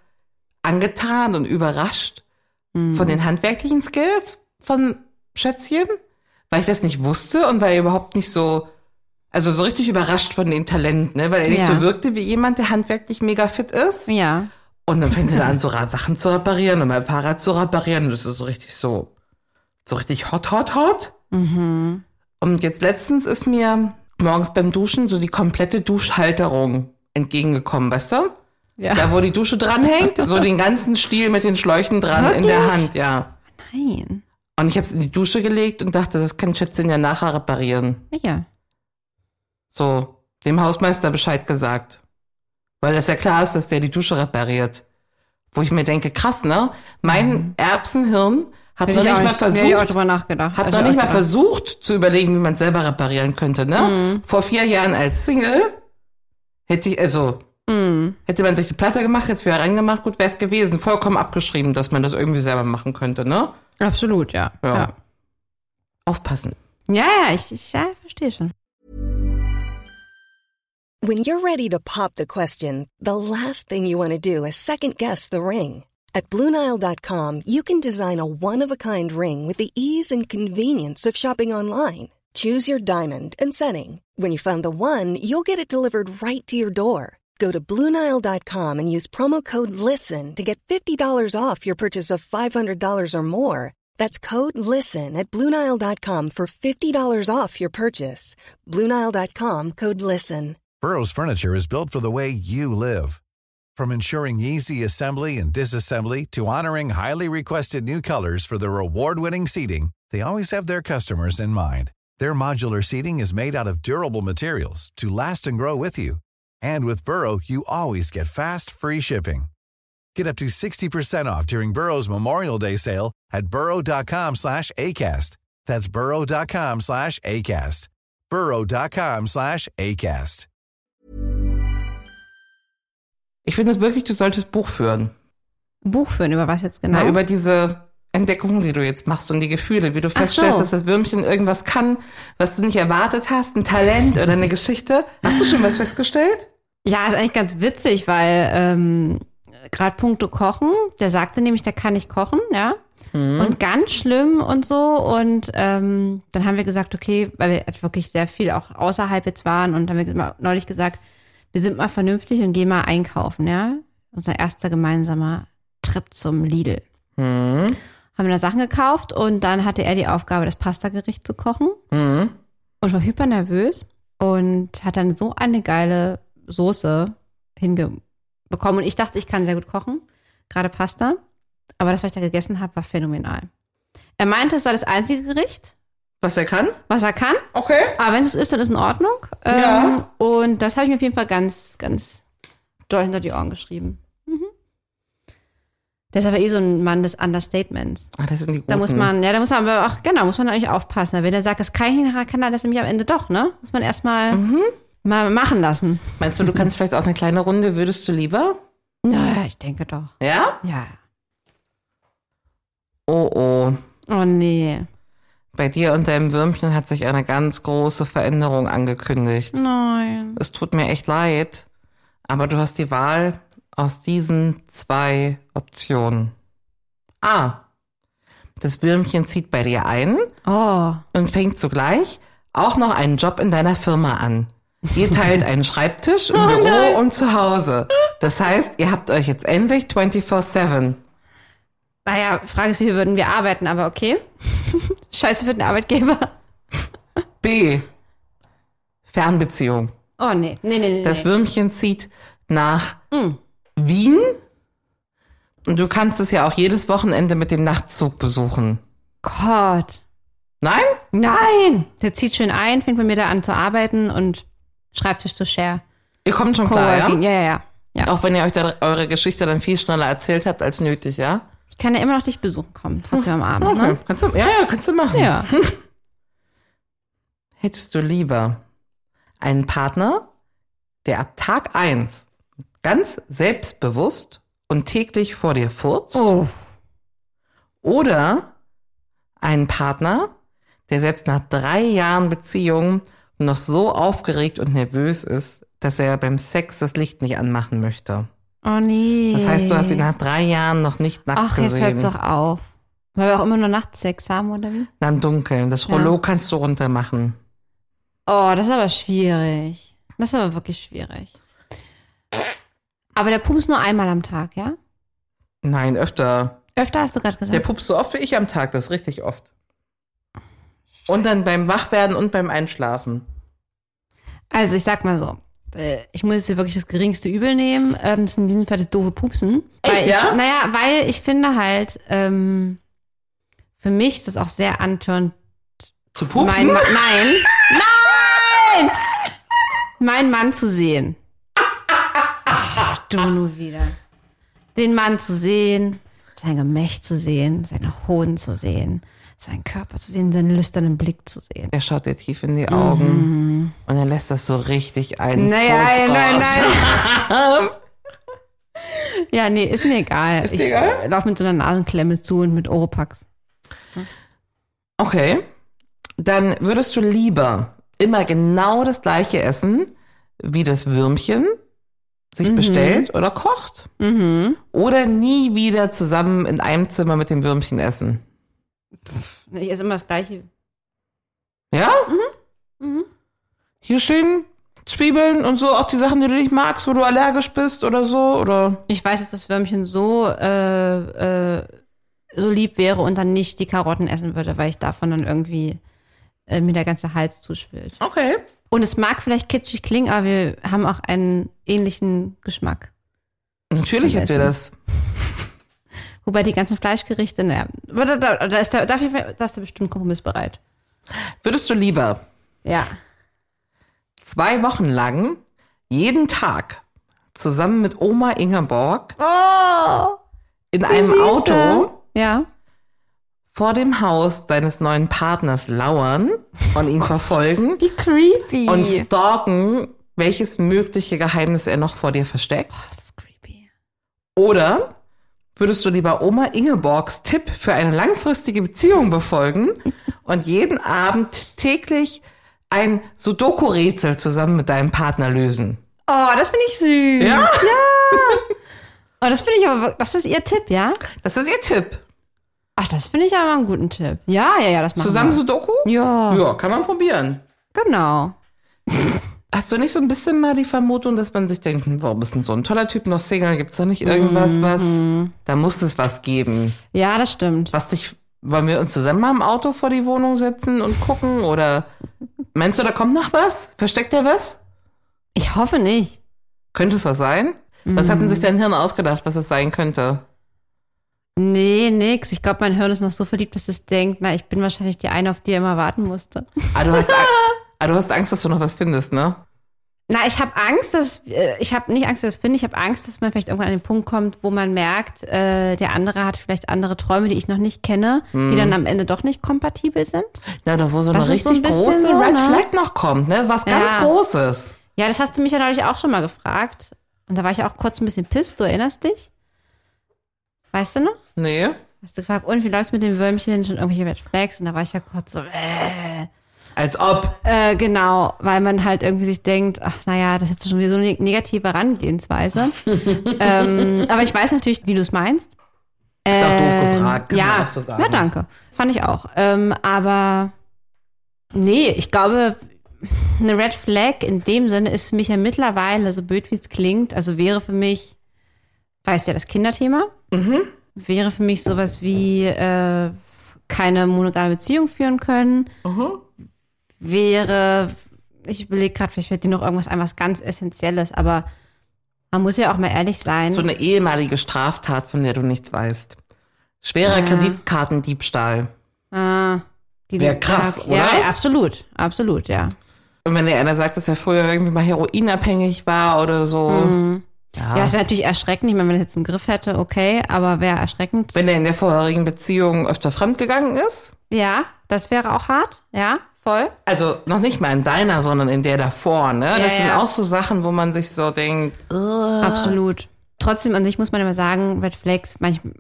angetan und überrascht von den handwerklichen Skills von Schätzchen, weil ich das nicht wusste und weil er überhaupt nicht so, also so richtig überrascht von dem Talent, ne, weil er nicht Ja. so wirkte wie jemand, der handwerklich mega fit ist. Ja. Und dann fängt er an, so Ra- Sachen zu reparieren und mein Fahrrad zu reparieren. Und das ist so richtig so, so richtig hot, hot, hot. Und jetzt letztens ist mir morgens beim Duschen so die komplette Duschhalterung entgegengekommen, weißt du? Ja. Da, wo die Dusche dranhängt, so den ganzen Stiel mit den Schläuchen dran in der Hand, ja. Nein. Und ich habe es in die Dusche gelegt und dachte, das kann Schätzchen ja nachher reparieren. Ja. So, dem Hausmeister Bescheid gesagt. Weil das ja klar ist, dass der die Dusche repariert. Wo ich mir denke, krass, ne? Mein Erbsenhirn hat Hätte noch ich nicht auch mal nicht, hätte ich auch versucht, drüber nachgedacht. hat Hätte noch ich nicht auch mal gedacht. versucht zu überlegen, wie man es selber reparieren könnte, ne? Vor vier Jahren als Single hätte ich, also, hätte man sich die Platte gemacht, jetzt wäre reingemacht, gut wäre es gewesen. Vollkommen abgeschrieben, dass man das irgendwie selber machen könnte, ne? Absolut, ja. Ja. Ja, Aufpassen. ja, ja ich, ich ja, verstehe schon. When you're ready to pop the question, the last thing you want to do is second-guess the ring. At Blue Nile dot com, you can design a one-of-a-kind ring with the ease and convenience of shopping online. Choose your diamond and setting. When you find the one, you'll get it delivered right to your door. Go to Blue Nile dot com and use promo code LISTEN to get fifty dollars off your purchase of five hundred dollars or more. That's code LISTEN at Blue Nile dot com for fifty dollars off your purchase. Blue Nile dot com, code LISTEN. Burrow's furniture is built for the way you live. From ensuring easy assembly and disassembly to honoring highly requested new colors for their award-winning seating, they always have their customers in mind. Their modular seating is made out of durable materials to last and grow with you. And with Burrow, you always get fast, free shipping. Get up to sixty percent off during Burrow's Memorial Day sale at burrow dot com slash ACAST. That's burrow dot com slash ACAST. burrow dot com slash ACAST. Ich finde es wirklich, du solltest Buch führen. Ein Buch führen, über was jetzt genau? Na, über diese Entdeckungen, die du jetzt machst und die Gefühle, wie du feststellst, so. dass das Würmchen irgendwas kann, was du nicht erwartet hast, ein Talent oder eine Geschichte. Hast du schon was festgestellt? Ja, ist eigentlich ganz witzig, weil ähm, gerade puncto Kochen, der sagte nämlich, der kann nicht kochen, ja. Und ganz schlimm und so. Und ähm, dann haben wir gesagt, okay, weil wir halt wirklich sehr viel auch außerhalb jetzt waren und haben wir neulich gesagt, wir sind mal vernünftig und gehen mal einkaufen, ja. Unser erster gemeinsamer Trip zum Lidl. Mhm. Haben wir da Sachen gekauft und dann hatte er die Aufgabe, das Pastagericht zu kochen. Mhm. Und war hyper nervös und hat dann so eine geile Soße hinbekommen. Und ich dachte, ich kann sehr gut kochen, gerade Pasta. Aber das, was ich da gegessen habe, war phänomenal. Er meinte, es sei das einzige Gericht, Was er kann? was er kann. Okay. Aber wenn es ist, dann ist in Ordnung. Ja. Ähm, und das habe ich mir auf jeden Fall ganz, ganz doll hinter die Ohren geschrieben. Mhm. Der ist aber eh so ein Mann des Understatements. Ah, das sind die Guten. Da muss man, ja, da muss man aber auch, genau, muss man eigentlich aufpassen. Wenn er sagt, das kann ich nicht, kann er das nämlich am Ende doch, ne? Muss man erstmal mhm. mal machen lassen. Meinst du, du kannst vielleicht auch eine kleine Runde, würdest du lieber? Naja, ich denke doch. Ja? Ja. Oh, oh. Oh, nee. Bei dir und deinem Würmchen hat sich eine ganz große Veränderung angekündigt. Nein. Es tut mir echt leid, aber du hast die Wahl aus diesen zwei Optionen. A. Das Würmchen zieht bei dir ein oh. und fängt zugleich auch noch einen Job in deiner Firma an. Ihr teilt einen Schreibtisch im oh, Büro nein. und zu Hause. Das heißt, ihr habt euch jetzt endlich vierundzwanzig sieben. Naja, Frage ist, wie würden wir arbeiten, aber okay. Scheiße für den Arbeitgeber. B. Fernbeziehung. Oh, nee. Nee, nee, nee. Das nee. Würmchen zieht nach mm. Wien. Und du kannst es ja auch jedes Wochenende mit dem Nachtzug besuchen. Gott. Nein? Nein! Der zieht schön ein, fängt bei mir da an zu arbeiten und Schreibtisch zu share. Ihr kommt schon klar, ja? Ja, ja, ja. ja. Auch wenn ihr euch da eure Geschichte dann viel schneller erzählt habt als nötig, ja? Ich kann ja immer noch dich besuchen kommen, trotzdem am Abend, Okay. ne? Kannst du, ja, ja, kannst du machen. Ja. Hättest du lieber einen Partner, der ab Tag eins ganz selbstbewusst und täglich vor dir furzt? Oh. Oder einen Partner, der selbst nach drei Jahren Beziehung noch so aufgeregt und nervös ist, dass er beim Sex das Licht nicht anmachen möchte? Oh nee. Das heißt, du hast ihn nach drei Jahren noch nicht nackt Ach, gesehen. jetzt hört's doch auf. Weil wir auch immer nur nachts Sex haben, oder wie? Na, im Dunkeln. Das Rollo Ja. kannst du runter machen. Oh, das ist aber schwierig. Das ist aber wirklich schwierig. Aber der pupst nur einmal am Tag, ja? Nein, öfter. Öfter hast du gerade gesagt. Der pupst so oft wie ich am Tag, das ist richtig oft. Und dann beim Wachwerden und beim Einschlafen. Also ich sag mal so, äh, ich muss jetzt hier wirklich das geringste Übel nehmen. Ähm, das ist in diesem Fall das doofe Pupsen. Echt, weil ja? Ich, naja, weil ich finde halt, ähm, für mich ist das auch sehr antörend. Zu pupsen? Mein Ma- nein, nein! Mein Mann zu sehen. Ach, du nur wieder. Den Mann zu sehen, sein Gemächt zu sehen, seine Hoden zu sehen, seinen Körper zu sehen, seinen lüsternen Blick zu sehen. Er schaut dir tief in die Augen mhm. und er lässt das so richtig einen Naja, Furz nein, raus. nein. Ja, nee, ist mir egal. Ist ich dir egal? laufe mit so einer Nasenklemme zu und mit Oropax. Okay, dann würdest du lieber immer genau das gleiche essen, wie das Würmchen sich mhm. bestellt oder kocht? Mhm. Oder nie wieder zusammen in einem Zimmer mit dem Würmchen essen? Ich esse immer das Gleiche. Ja? Mhm. Mhm. Hier schön Zwiebeln und so, auch die Sachen, die du nicht magst, wo du allergisch bist oder so, oder? Ich weiß, dass das Würmchen so, äh, äh, so lieb wäre und dann nicht die Karotten essen würde, weil ich davon dann irgendwie äh, mir der ganze Hals zuschwillt. Okay. Und es mag vielleicht kitschig klingen, aber wir haben auch einen ähnlichen Geschmack. Natürlich habt ihr das. Wobei die ganzen Fleischgerichte, naja, aber da, da, da ist der, dafür da ist der bestimmt kompromissbereit. Würdest du lieber Ja. zwei Wochen lang jeden Tag zusammen mit Oma Ingeborg Oh, in einem süße. Auto Ja. vor dem Haus deines neuen Partners lauern und ihn verfolgen Wie creepy. und stalken, welches mögliche Geheimnis er noch vor dir versteckt? Oh, das ist creepy. Oder würdest du lieber Oma Ingeborgs Tipp für eine langfristige Beziehung befolgen und jeden Abend täglich ein Sudoku-Rätsel zusammen mit deinem Partner lösen? Oh, das finde ich süß. Ja? Ja. Oh, das finde ich aber, das ist ihr Tipp, ja? Das ist ihr Tipp. Ach, das finde ich aber einen guten Tipp. Ja, ja, ja, das machen Zusammen wir. Sudoku? Ja. Ja, kann man probieren. Genau. Hast du nicht so ein bisschen mal die Vermutung, dass man sich denkt, hm, warum ist denn so ein toller Typ noch Single? Gibt's da nicht irgendwas, was, da muss es was geben. Ja, das stimmt. Was dich, wollen wir uns zusammen mal im Auto vor die Wohnung setzen und gucken? Oder meinst du, da kommt noch was? Versteckt er was? Ich hoffe nicht. Könnte es was sein? Was hat denn sich dein Hirn ausgedacht, was es sein könnte? Nee, nix. Ich glaube, mein Hirn ist noch so verliebt, dass es denkt, na, ich bin wahrscheinlich die eine, auf die er immer warten musste. Ah, du hast, ah, du hast Angst, dass du noch was findest, ne? Na, ich habe Angst, dass ich habe nicht Angst, dass ich das finde. Ich habe Angst, dass man vielleicht irgendwann an den Punkt kommt, wo man merkt, äh, der andere hat vielleicht andere Träume, die ich noch nicht kenne, hm. die dann am Ende doch nicht kompatibel sind. Ja, da wo so das eine richtig so ein große so, Red Flag noch kommt, ne? Was ganz ja. Großes. Ja, das hast du mich ja neulich auch schon mal gefragt. Und da war ich auch kurz ein bisschen pisst. Du erinnerst dich? Weißt du noch? Nee. Hast du gefragt, und wie läuft's mit dem Würmchen? Schon irgendwelche Red Flags? Und da war ich ja kurz so, äh. Als ob. Äh, genau, weil man halt irgendwie sich denkt, ach naja, das ist jetzt schon wieder so eine negative Herangehensweise. ähm, aber ich weiß natürlich, wie du es meinst. Ist auch doof Ähm, gefragt, kann ja, man auch so sagen. Na danke, fand ich auch. Ähm, aber nee, ich glaube, eine Red Flag in dem Sinne ist für mich ja mittlerweile, so blöd wie es klingt, also wäre für mich, weißt ja, das Kinderthema, mhm. wäre für mich sowas wie äh, keine monogame Beziehung führen können. Mhm. Wäre, ich überlege gerade, vielleicht fällt dir noch irgendwas ein, was ganz Essentielles, aber man muss ja auch mal ehrlich sein. So eine ehemalige Straftat, von der du nichts weißt. Schwerer Ja. Kreditkartendiebstahl. Ah, die Wäre krass, ja, oder? Ja, absolut, absolut, ja. Und wenn dir einer sagt, dass er früher irgendwie mal heroinabhängig war oder so. Mhm. Ja. Ja, es wäre natürlich erschreckend. Ich meine, wenn er es jetzt im Griff hätte, okay, aber wäre erschreckend. Wenn er in der vorherigen Beziehung öfter fremdgegangen ist. Ja, das wäre auch hart, ja, voll. Also noch nicht mal in deiner, sondern in der davor, ne? Ja, das sind ja. auch so Sachen, wo man sich so denkt, uh. Absolut. Trotzdem an sich muss man immer sagen, Red Flags, manchmal,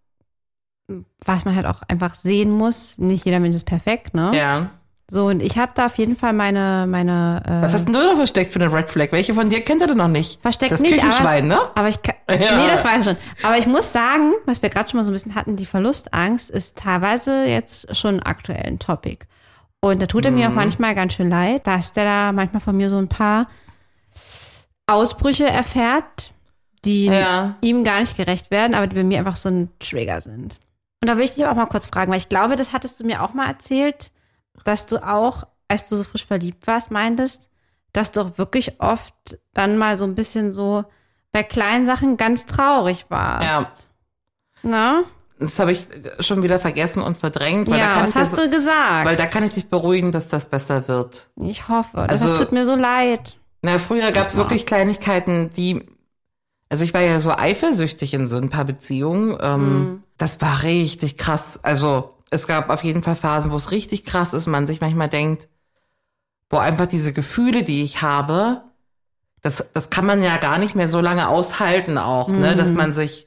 was man halt auch einfach sehen muss, nicht jeder Mensch ist perfekt, ne? Ja. So, und ich habe da auf jeden Fall meine, meine äh, Was hast denn du noch versteckt für eine Red Flag? Welche von dir kennt er denn noch nicht? versteckt das nicht, Küchenschwein, aber, ne? aber ich kann, Ja. nee, das weiß ich schon. Aber ich muss sagen, was wir gerade schon mal so ein bisschen hatten, die Verlustangst ist teilweise jetzt schon aktuell ein Topic. Und da tut er Mhm. mir auch manchmal ganz schön leid, dass der da manchmal von mir so ein paar Ausbrüche erfährt, die Ja. ihm gar nicht gerecht werden, aber die bei mir einfach so ein Trigger sind. Und da will ich dich auch mal kurz fragen, weil ich glaube, das hattest du mir auch mal erzählt, dass du auch, als du so frisch verliebt warst, meintest, dass du auch wirklich oft dann mal so ein bisschen so bei kleinen Sachen ganz traurig warst. Ja. Na? Das habe ich schon wieder vergessen und verdrängt. Weil Ja, da kann was ich dir hast so, du gesagt? Weil da kann ich dich beruhigen, dass das besser wird. Ich hoffe. Das Also- tut mir so leid. Na, früher gab es Ja. wirklich Kleinigkeiten, die, also ich war ja so eifersüchtig in so ein paar Beziehungen. Ähm, Mhm. Das war richtig krass. Also es gab auf jeden Fall Phasen, wo es richtig krass ist und man sich manchmal denkt, boah, einfach diese Gefühle, die ich habe, das, das kann man ja gar nicht mehr so lange aushalten auch, ne, dass man sich,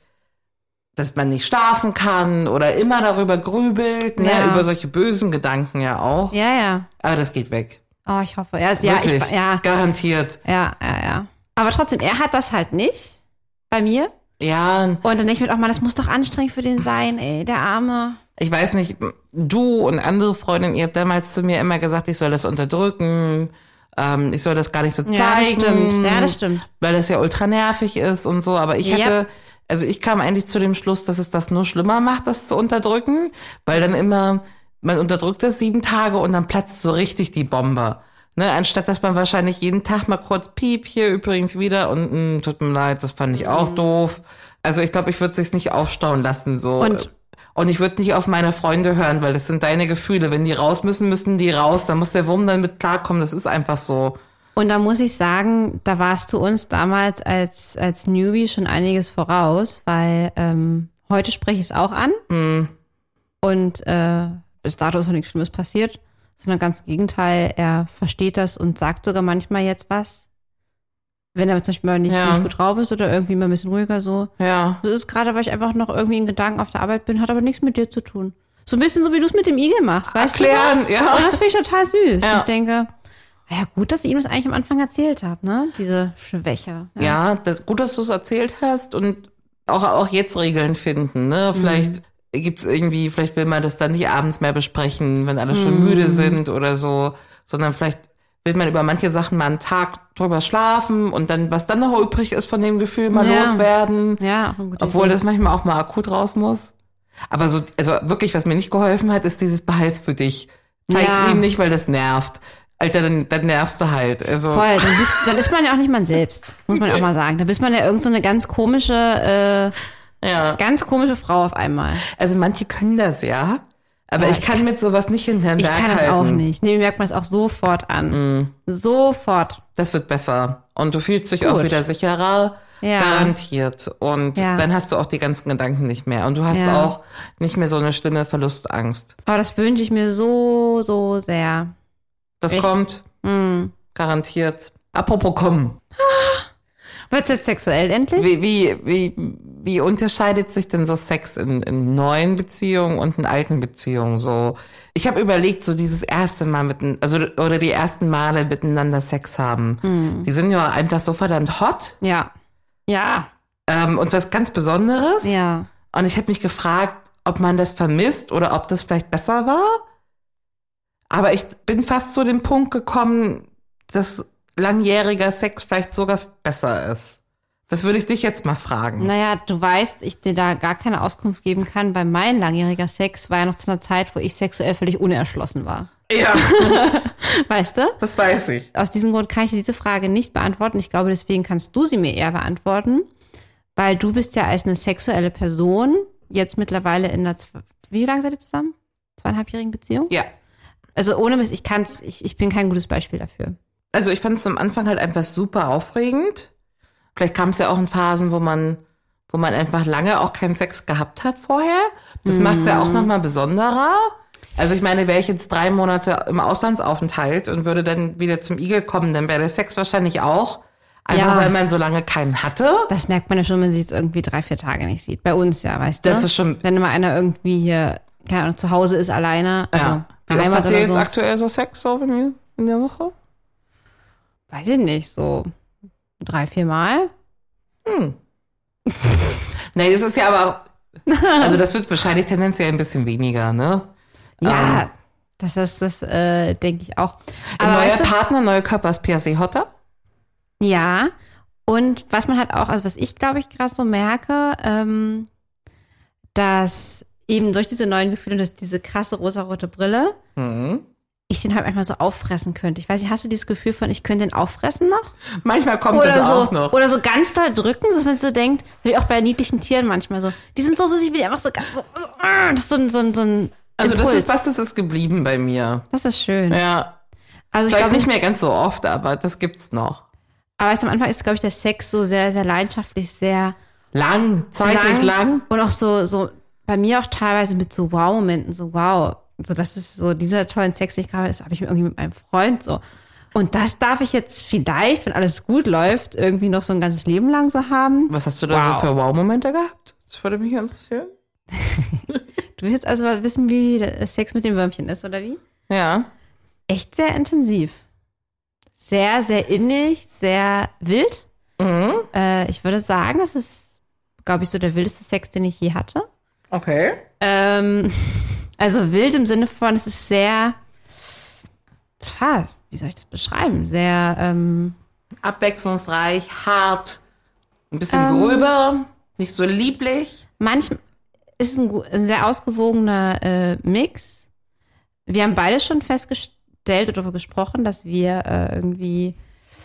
dass man nicht schlafen kann oder immer darüber grübelt, ne, Ja. über solche bösen Gedanken ja auch. Ja, ja. Aber das geht weg. Oh, ich hoffe. Ja, also, ja, Wirklich. ich, ja, Garantiert. ja, ja, ja. Aber trotzdem, er hat das halt nicht bei mir. Ja, Und dann denke ich mir auch mal, das muss doch anstrengend für den sein, ey, der Arme. ich weiß nicht, du und andere Freundinnen, ihr habt damals zu mir immer gesagt, ich soll das unterdrücken, ähm, ich soll das gar nicht so zeigen. Ja, das stimmt. Ja, das stimmt. Weil das ja ultra nervig ist und so. Aber ich Yep. hatte, also ich kam eigentlich zu dem Schluss, dass es das nur schlimmer macht, das zu unterdrücken, weil dann immer, man unterdrückt das sieben Tage und dann platzt so richtig die Bombe. Ne, anstatt dass man wahrscheinlich jeden Tag mal kurz piep, hier übrigens wieder und mh, tut mir leid, das fand ich auch doof. Also ich glaube, ich würde es sich nicht aufstauen lassen so. Und- Und ich würde nicht auf meine Freunde hören, weil das sind deine Gefühle. Wenn die raus müssen, müssen die raus. Dann muss der Wurm dann mit klarkommen. Das ist einfach so. Und da muss ich sagen, da warst du uns damals als, als Newbie schon einiges voraus, weil ähm, heute spreche ich es auch an. Hm. Und äh, bis dato ist noch nichts Schlimmes passiert, sondern ganz im Gegenteil, er versteht das und sagt sogar manchmal jetzt was. Wenn er zum Beispiel mal nicht, Ja. nicht gut drauf ist oder irgendwie mal ein bisschen ruhiger so. Ja. Das ist gerade, weil ich einfach noch irgendwie in Gedanken auf der Arbeit bin, hat aber nichts mit dir zu tun. So ein bisschen so, wie du es mit dem Igel machst, weißt Erklären, du? So? ja. Und das finde ich total süß. Ja. Und ich denke, ja gut, dass ich ihm das eigentlich am Anfang erzählt habe, ne? Diese Schwäche. Ja, das, gut, dass du es erzählt hast und auch, auch jetzt Regeln finden, ne? Vielleicht gibt's irgendwie, vielleicht will man das dann nicht abends mehr besprechen, wenn alle schon müde sind oder so, sondern vielleicht will man über manche Sachen mal einen Tag drüber schlafen und dann, was dann noch übrig ist von dem Gefühl, mal Ja. loswerden. Ja, auch eine gute Obwohl Idee. das manchmal auch mal akut raus muss. Aber so, also wirklich, was mir nicht geholfen hat, ist dieses Behalts für dich. Zeig's Ja. ihm nicht, weil das nervt. Alter, dann, dann nervst du halt. Also, Voll, dann, bist, dann ist man ja auch nicht man selbst, muss man ja auch mal sagen. Da bist man ja irgend so eine ganz komische, äh, ja. ganz komische Frau auf einmal. Also manche können das ja, Aber Ja, ich kann mit sowas nicht hinterm Ich Berg kann das halten. auch nicht. Nee, mir merkt man es auch sofort an. Mm. Sofort. Das wird besser. Und du fühlst dich Gut. auch wieder sicherer, Ja. garantiert. Und Ja. dann hast du auch die ganzen Gedanken nicht mehr. Und du hast Ja. auch nicht mehr so eine schlimme Verlustangst. Aber das wünsche ich mir so, so sehr. Das Echt? kommt, Hm. garantiert. Apropos kommen. Wird's jetzt sexuell endlich? Wie, wie, wie, wie unterscheidet sich denn so Sex in, in neuen Beziehungen und in alten Beziehungen so? Ich habe überlegt, so dieses erste Mal mit, also oder die ersten Male miteinander Sex haben. Hm. Die sind ja einfach so verdammt hot Ja. Ja. ähm, und was ganz Besonderes. Ja. Und ich habe mich gefragt, ob man das vermisst oder ob das vielleicht besser war. Aber ich bin fast zu dem Punkt gekommen, dass langjähriger Sex vielleicht sogar besser ist. Das würde ich dich jetzt mal fragen. Naja, du weißt, ich dir da gar keine Auskunft geben kann, weil mein langjähriger Sex war ja noch zu einer Zeit, wo ich sexuell völlig unerschlossen war. Ja, Weißt du? das weiß ich. Aus diesem Grund kann ich dir diese Frage nicht beantworten. Ich glaube, deswegen kannst du sie mir eher beantworten, weil du bist ja als eine sexuelle Person jetzt mittlerweile in einer, Zwe- wie lange seid ihr zusammen? Zweieinhalbjährigen Beziehung? Ja. Also ohne Mist, ich kann's, ich, ich bin kein gutes Beispiel dafür. Also ich fand es am Anfang halt einfach super aufregend. Vielleicht kam es ja auch in Phasen, wo man, wo man einfach lange auch keinen Sex gehabt hat vorher. Das macht es ja auch nochmal besonderer. Also ich meine, wäre ich jetzt drei Monate im Auslandsaufenthalt und würde dann wieder zum Igel kommen, dann wäre der Sex wahrscheinlich auch. Einfach Ja. weil man so lange keinen hatte. Das merkt man ja schon, wenn man sie jetzt irgendwie drei, vier Tage nicht sieht. Bei uns ja, weißt du? Das ist schon- Wenn immer einer irgendwie hier, keine Ahnung, zu Hause ist, alleine, also Ja. Wie oft Heimat habt ihr oder jetzt so. aktuell so Sex so in in der Woche? Weiß ich nicht, so drei, vier Mal. Nee, das ist ja aber, also das wird wahrscheinlich tendenziell ein bisschen weniger, ne? Ja, Ähm, das ist, das äh, denke ich auch. ein Aber neuer weißt du, Partner, neuer Körper ist per se hotter. ja, und was man halt auch, also was ich glaube ich gerade so merke, ähm, dass eben durch diese neuen Gefühle, durch diese krasse rosarote Brille, Mhm. ich den halt manchmal so auffressen könnte. Ich weiß nicht, hast du dieses Gefühl von, ich könnte den auffressen noch? Manchmal kommt Oder das so, auch noch. oder so ganz doll drücken, so, wenn du so denkst, das hab ich auch bei niedlichen Tieren manchmal so, die sind so süß, ich will die einfach so ganz so, das ist so ein, so ein, so ein Also das Impuls. ist was, das ist geblieben bei mir. Das ist schön. Ja, Also ich vielleicht glaube nicht mehr ganz so oft, aber das gibt's noch. Aber weißt du, am Anfang ist, glaube ich, der Sex so sehr, sehr leidenschaftlich, sehr Lang, zeitlich lang. Und auch so, so, bei mir auch teilweise mit so Wow-Momenten, so wow. So, das ist so, dieser tollen Sex, den ich gerade, das habe ich mir irgendwie mit meinem Freund so. Und das darf ich jetzt vielleicht, wenn alles gut läuft, irgendwie noch so ein ganzes Leben lang so haben. Was hast du da Wow. so für Wow-Momente gehabt? Das würde mich interessieren. Du willst jetzt also mal wissen, wie der Sex mit dem Würmchen ist, oder wie? Ja. Echt sehr intensiv. Sehr, sehr innig, sehr wild. Mhm. Äh, ich würde sagen, das ist, glaube ich, so der wildeste Sex, den ich je hatte. Okay. Ähm, also wild im Sinne von, es ist sehr, pah, wie soll ich das beschreiben? Sehr, ähm, Abwechslungsreich, hart, ein bisschen Ähm. gröber, nicht so lieblich. manchmal ist es ein, gu- ein sehr ausgewogener äh, Mix. Wir haben beide schon festgestellt oder darüber gesprochen, dass wir äh, irgendwie,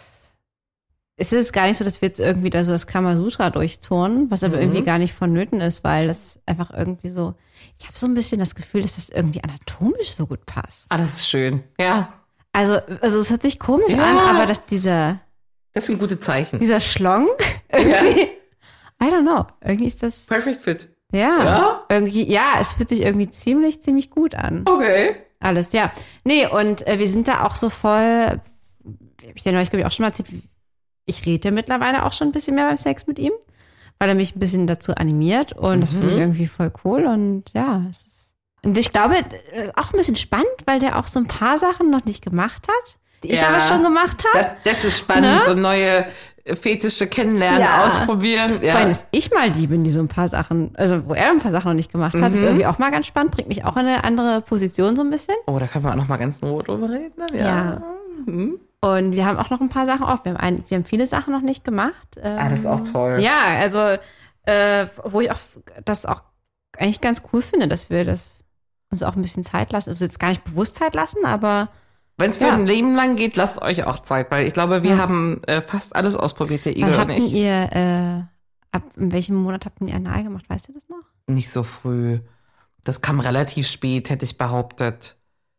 es ist gar nicht so, dass wir jetzt irgendwie da so das Kamasutra durchturnen, was aber Mhm. irgendwie gar nicht vonnöten ist, weil das einfach irgendwie so, ich habe so ein bisschen das Gefühl, dass das irgendwie anatomisch so gut passt. Ah, das ist schön. Ja, Also, also es hört sich komisch Ja. an, aber dass dieser, das sind gute Zeichen. dieser Schlong irgendwie, I don't know, irgendwie ist das, Perfect fit. ja, Ja? irgendwie, ja, es fühlt sich irgendwie ziemlich, ziemlich gut an. Okay. Alles, ja. Nee, und äh, wir sind da auch so voll, hab ich dir neulich, glaube ich, auch schon mal erzählt, ich rede mittlerweile auch schon ein bisschen mehr beim Sex mit ihm, weil er mich ein bisschen dazu animiert und das finde ich irgendwie voll cool und ja, es ist, und ich glaube, äh, auch ein bisschen spannend, weil der auch so ein paar Sachen noch nicht gemacht hat, die ich Ja. aber schon gemacht habe. Das, das ist spannend, Ne? so neue Fetische kennenlernen, Ja. ausprobieren. Vor allem, Ja. dass ich mal die bin, die so ein paar Sachen, also wo er ein paar Sachen noch nicht gemacht hat, ist irgendwie auch mal ganz spannend, bringt mich auch in eine andere Position so ein bisschen. Oh, da können wir auch noch mal ganz in Ruhe drüber reden. Ne? Ja. Und wir haben auch noch ein paar Sachen auf. Wir haben, ein, wir haben viele Sachen noch nicht gemacht. Ähm, Ah, das ist auch toll. Ja, also äh, wo ich auch das auch eigentlich ganz cool finde, dass wir das uns auch ein bisschen Zeit lassen. Also jetzt gar nicht bewusst Zeit lassen, aber Wenn es für Ja. ein Leben lang geht, lasst euch auch Zeit, weil ich glaube, wir haben äh, fast alles ausprobiert, der wann Igel und habt ich. ihr, äh, ab in welchem Monat habt ihr Anal gemacht? Weißt du das noch? Nicht so früh. das kam relativ spät, hätte ich behauptet.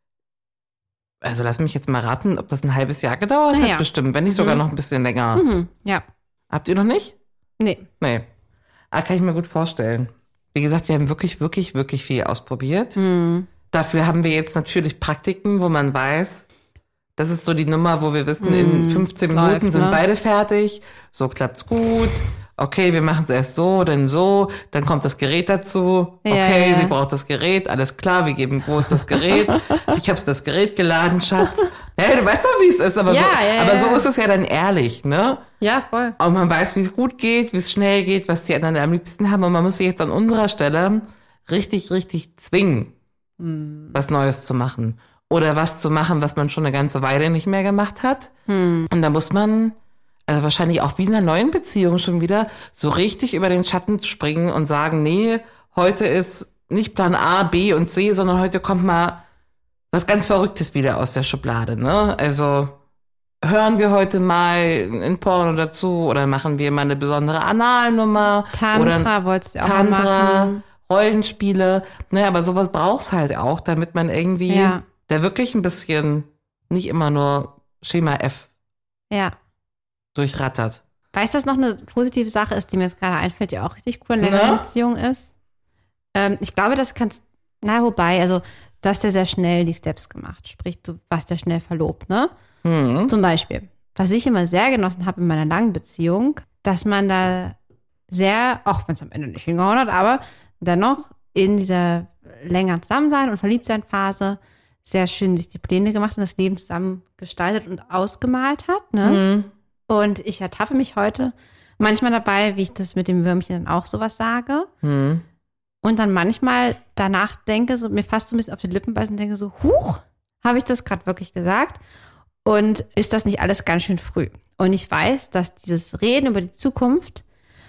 Also lass mich jetzt mal raten, ob das ein halbes Jahr gedauert Na hat, ja. bestimmt, wenn nicht sogar Mhm. noch ein bisschen länger. Mhm. Ja. Habt ihr noch nicht? Nee. Nee. Ah, kann ich mir gut vorstellen. Wie gesagt, wir haben wirklich, wirklich, wirklich viel ausprobiert. Mhm. Dafür haben wir jetzt natürlich Praktiken, wo man weiß, das ist so die Nummer, wo wir wissen, in fünfzehn läuft, Minuten sind ne? beide fertig. So klappt's gut. Okay, wir machen es erst so, dann so. Dann kommt das Gerät dazu. Ja, Okay, ja, ja. sie braucht das Gerät. Alles klar, wir geben, wo ist das Gerät? Ich hab's das Gerät geladen, Schatz. Ja, du weißt doch, wie es ist. Aber, Ja, so, ja, aber so ja. ist es ja dann ehrlich, ne? Ja, voll. Und man weiß, wie es gut geht, wie es schnell geht, was die anderen am liebsten haben. Und man muss sich jetzt an unserer Stelle richtig, richtig zwingen, was Neues zu machen. Oder was zu machen, was man schon eine ganze Weile nicht mehr gemacht hat. Und da muss man, also wahrscheinlich auch wie in einer neuen Beziehung schon wieder, so richtig über den Schatten springen und sagen, nee, heute ist nicht Plan A, B und C, sondern heute kommt mal was ganz Verrücktes wieder aus der Schublade, ne? Also hören wir heute mal in Porno dazu oder machen wir mal eine besondere Analnummer Tantra oder wolltest du auch Tantra, mal machen. Rollenspiele, ne, aber sowas braucht's halt auch, damit man irgendwie Ja. da wirklich ein bisschen nicht immer nur Schema F Ja. durchrattert. Weißt du, was noch eine positive Sache ist, die mir jetzt gerade einfällt, die auch richtig cool in längeren Na? Beziehung ist? Ähm, ich glaube, das kannst, na, wobei, also, du hast ja sehr schnell die Steps gemacht. Sprich, du warst ja schnell verlobt, ne? Mhm. Zum Beispiel, was ich immer sehr genossen habe in meiner langen Beziehung, dass man da sehr, auch wenn es am Ende nicht hingehauen hat, aber dennoch in dieser länger Zusammensein und Verliebtsein-Phase sehr schön sich die Pläne gemacht und das Leben zusammen gestaltet und ausgemalt hat, ne? Mhm. Und ich ertappe mich heute manchmal dabei, wie ich das mit dem Würmchen dann auch sowas sage. Mhm. Und dann manchmal danach denke, so, mir fast so ein bisschen auf die Lippen beißen und denke so, huch, habe ich das gerade wirklich gesagt? Und ist das nicht alles ganz schön früh? Und ich weiß, dass dieses Reden über die Zukunft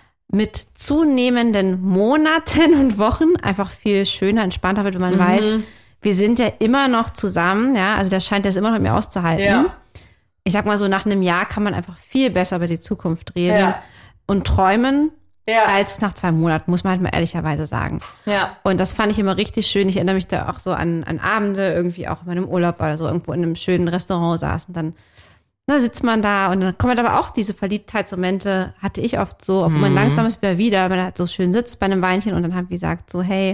mit zunehmenden Monaten und Wochen einfach viel schöner, entspannter wird, wenn man Mhm. weiß, wir sind ja immer noch zusammen, ja, also der scheint das immer noch mit mir auszuhalten. Ja. Ich sag mal so, nach einem Jahr kann man einfach viel besser über die Zukunft reden Ja. und träumen, Ja. als nach zwei Monaten, muss man halt mal ehrlicherweise sagen. Ja. Und das fand ich immer richtig schön. Ich erinnere mich da auch so an, an Abende, irgendwie auch in meinem Urlaub oder so, irgendwo in einem schönen Restaurant saß und dann na, sitzt man da und dann kommen aber auch diese Verliebtheitsmomente, hatte ich oft so, obwohl man langsam ist wieder wieder, man halt so schön sitzt bei einem Weinchen und dann haben wir gesagt so, hey,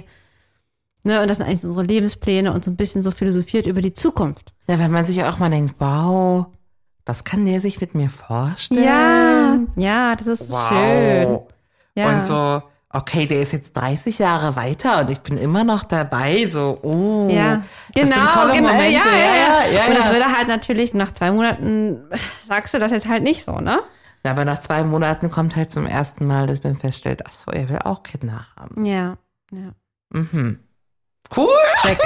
ne, und das sind eigentlich so unsere Lebenspläne und so ein bisschen so philosophiert über die Zukunft. Ja, wenn man sich auch mal denkt, wow, das kann der sich mit mir vorstellen. Ja, ja, das ist wow. schön. Ja. Und so, okay, der ist jetzt dreißig Jahre weiter und ich bin immer noch dabei, so, oh, Ja, das genau, sind tolle genau, Momente. ja, ja, ja. ja, Und das ja. würde halt natürlich nach zwei Monaten, sagst du das jetzt halt nicht so, ne? Ja, aber nach zwei Monaten kommt halt zum ersten Mal, dass man feststellt, ach so, er will auch Kinder haben. Ja, ja. Mhm. Cool. Check.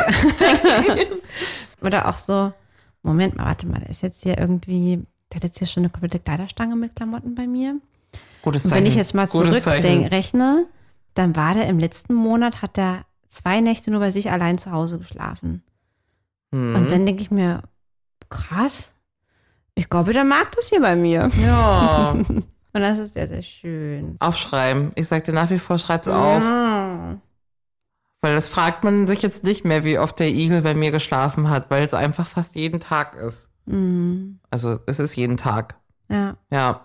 Oder auch so, Moment mal, warte mal, der ist jetzt hier irgendwie, der hat jetzt hier schon eine komplette Kleiderstange mit Klamotten bei mir. Gutes Und Zeichen. wenn ich jetzt mal Gutes Zeichen. zurückrechne, dann war der im letzten Monat, hat er zwei Nächte nur bei sich allein zu Hause geschlafen. Mhm. Und dann denke ich mir, krass, ich glaube, der mag das hier bei mir. Ja. Und das ist sehr, sehr schön. Aufschreiben. Ich sag dir nach wie vor, schreib's auf. Ja. Weil das fragt man sich jetzt nicht mehr, wie oft der Igel bei mir geschlafen hat, weil es einfach fast jeden Tag ist. Mhm. Also es ist jeden Tag. Ja. Ja.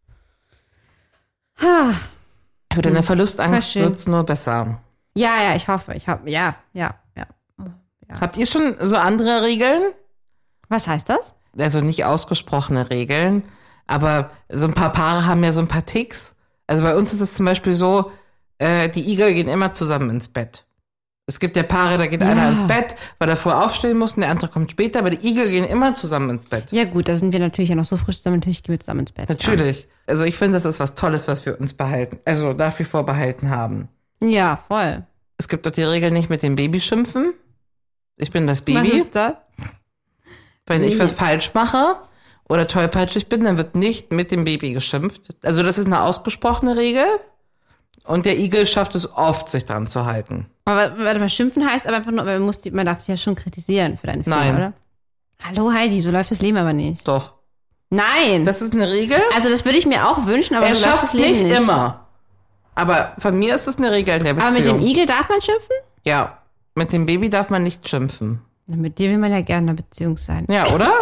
Ha. Für deine Verlustangst schön. wird's nur besser. Ja, ja, ich hoffe, ich hoffe, ja, ja, ja. Habt ihr schon so andere Regeln? Was heißt das? Also nicht ausgesprochene Regeln, aber so ein paar Paare haben ja so ein paar Ticks. Also bei uns ist es zum Beispiel so, äh, die Igel gehen immer zusammen ins Bett. Es gibt ja Paare, da geht Ja. einer ins Bett, weil er vorher aufstehen muss und der andere kommt später, aber die Igel gehen immer zusammen ins Bett. Ja gut, da sind wir natürlich ja noch so frisch zusammen, natürlich gehen wir zusammen ins Bett. Natürlich. Also ich finde, das ist was Tolles, was wir uns behalten, also nach wie vor behalten haben. Ja, ja voll. Es gibt dort die Regel nicht mit dem Baby schimpfen. Ich bin das Was Baby. ist das? Wenn ich Nee. was falsch mache oder tollpatschig bin, dann wird nicht mit dem Baby geschimpft. Also das ist eine ausgesprochene Regel. Und der Igel schafft es oft, sich dran zu halten. Aber warte mal, schimpfen heißt aber einfach nur, man, muss die, man darf dich ja schon kritisieren für deine Fehler, Nein. oder? Hallo Heidi, so läuft das Leben aber nicht. Doch. Nein. Das ist eine Regel. also das würde ich mir auch wünschen, aber Er so läuft schafft das es Leben nicht, nicht immer. Aber von mir ist es eine Regel in der Aber mit Beziehung. dem Igel darf man schimpfen? Ja. Mit dem Baby darf man nicht schimpfen. Mit dir will man ja gerne in einer Beziehung sein. Ja, oder?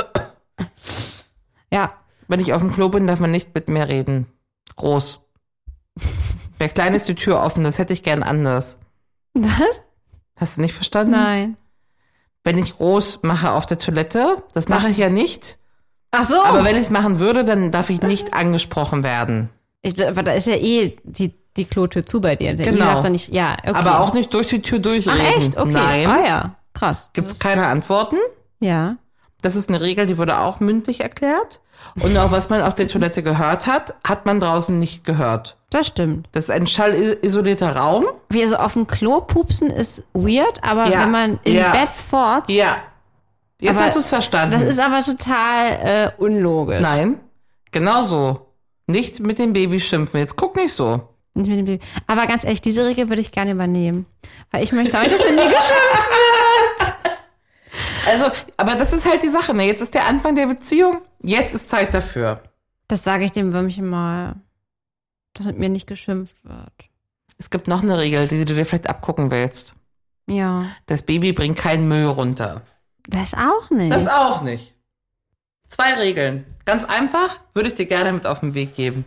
Ja. Wenn ich auf dem Klo bin, darf man nicht mit mir reden. Groß. Wer klein ist, die Tür offen. Das hätte ich gern anders. Was? Hast du nicht verstanden? Nein. Wenn ich groß mache auf der Toilette, das mache ich ja nicht. Ach so. Aber wenn ich es machen würde, dann darf ich nicht angesprochen werden. Ich, aber da ist ja eh die, die Klotür zu bei dir. Der Genau. darf doch nicht, ja, okay. Aber auch nicht durch die Tür durchreden. Ach echt? Okay. Nein. Ah ja, krass. Gibt es keine Antworten? Ja. Das ist eine Regel, die wurde auch mündlich erklärt. Und auch was man auf der Toilette gehört hat, hat man draußen nicht gehört. Das stimmt. Das ist ein schallisolierter Raum. Wie so auf dem Klo pupsen ist weird, aber Ja. wenn man im Ja. Bett forzt. Ja. Jetzt Aber hast du es verstanden. Das ist aber total äh, unlogisch. Nein, genau so. Nicht mit dem Baby schimpfen. Jetzt guck nicht so. Nicht mit dem Baby. Aber ganz ehrlich, diese Regel würde ich gerne übernehmen. Weil ich möchte auch nicht, dass mit mir geschimpft wird. Also, aber das ist halt die Sache, ne? Jetzt ist der Anfang der Beziehung. Jetzt ist Zeit dafür. Das sage ich dem Würmchen mal, dass mit mir nicht geschimpft wird. Es gibt noch eine Regel, die du dir vielleicht abgucken willst. Ja. Das Baby bringt keinen Müll runter. Das auch nicht. Das auch nicht. Zwei Regeln. Ganz einfach, würde ich dir gerne mit auf den Weg geben.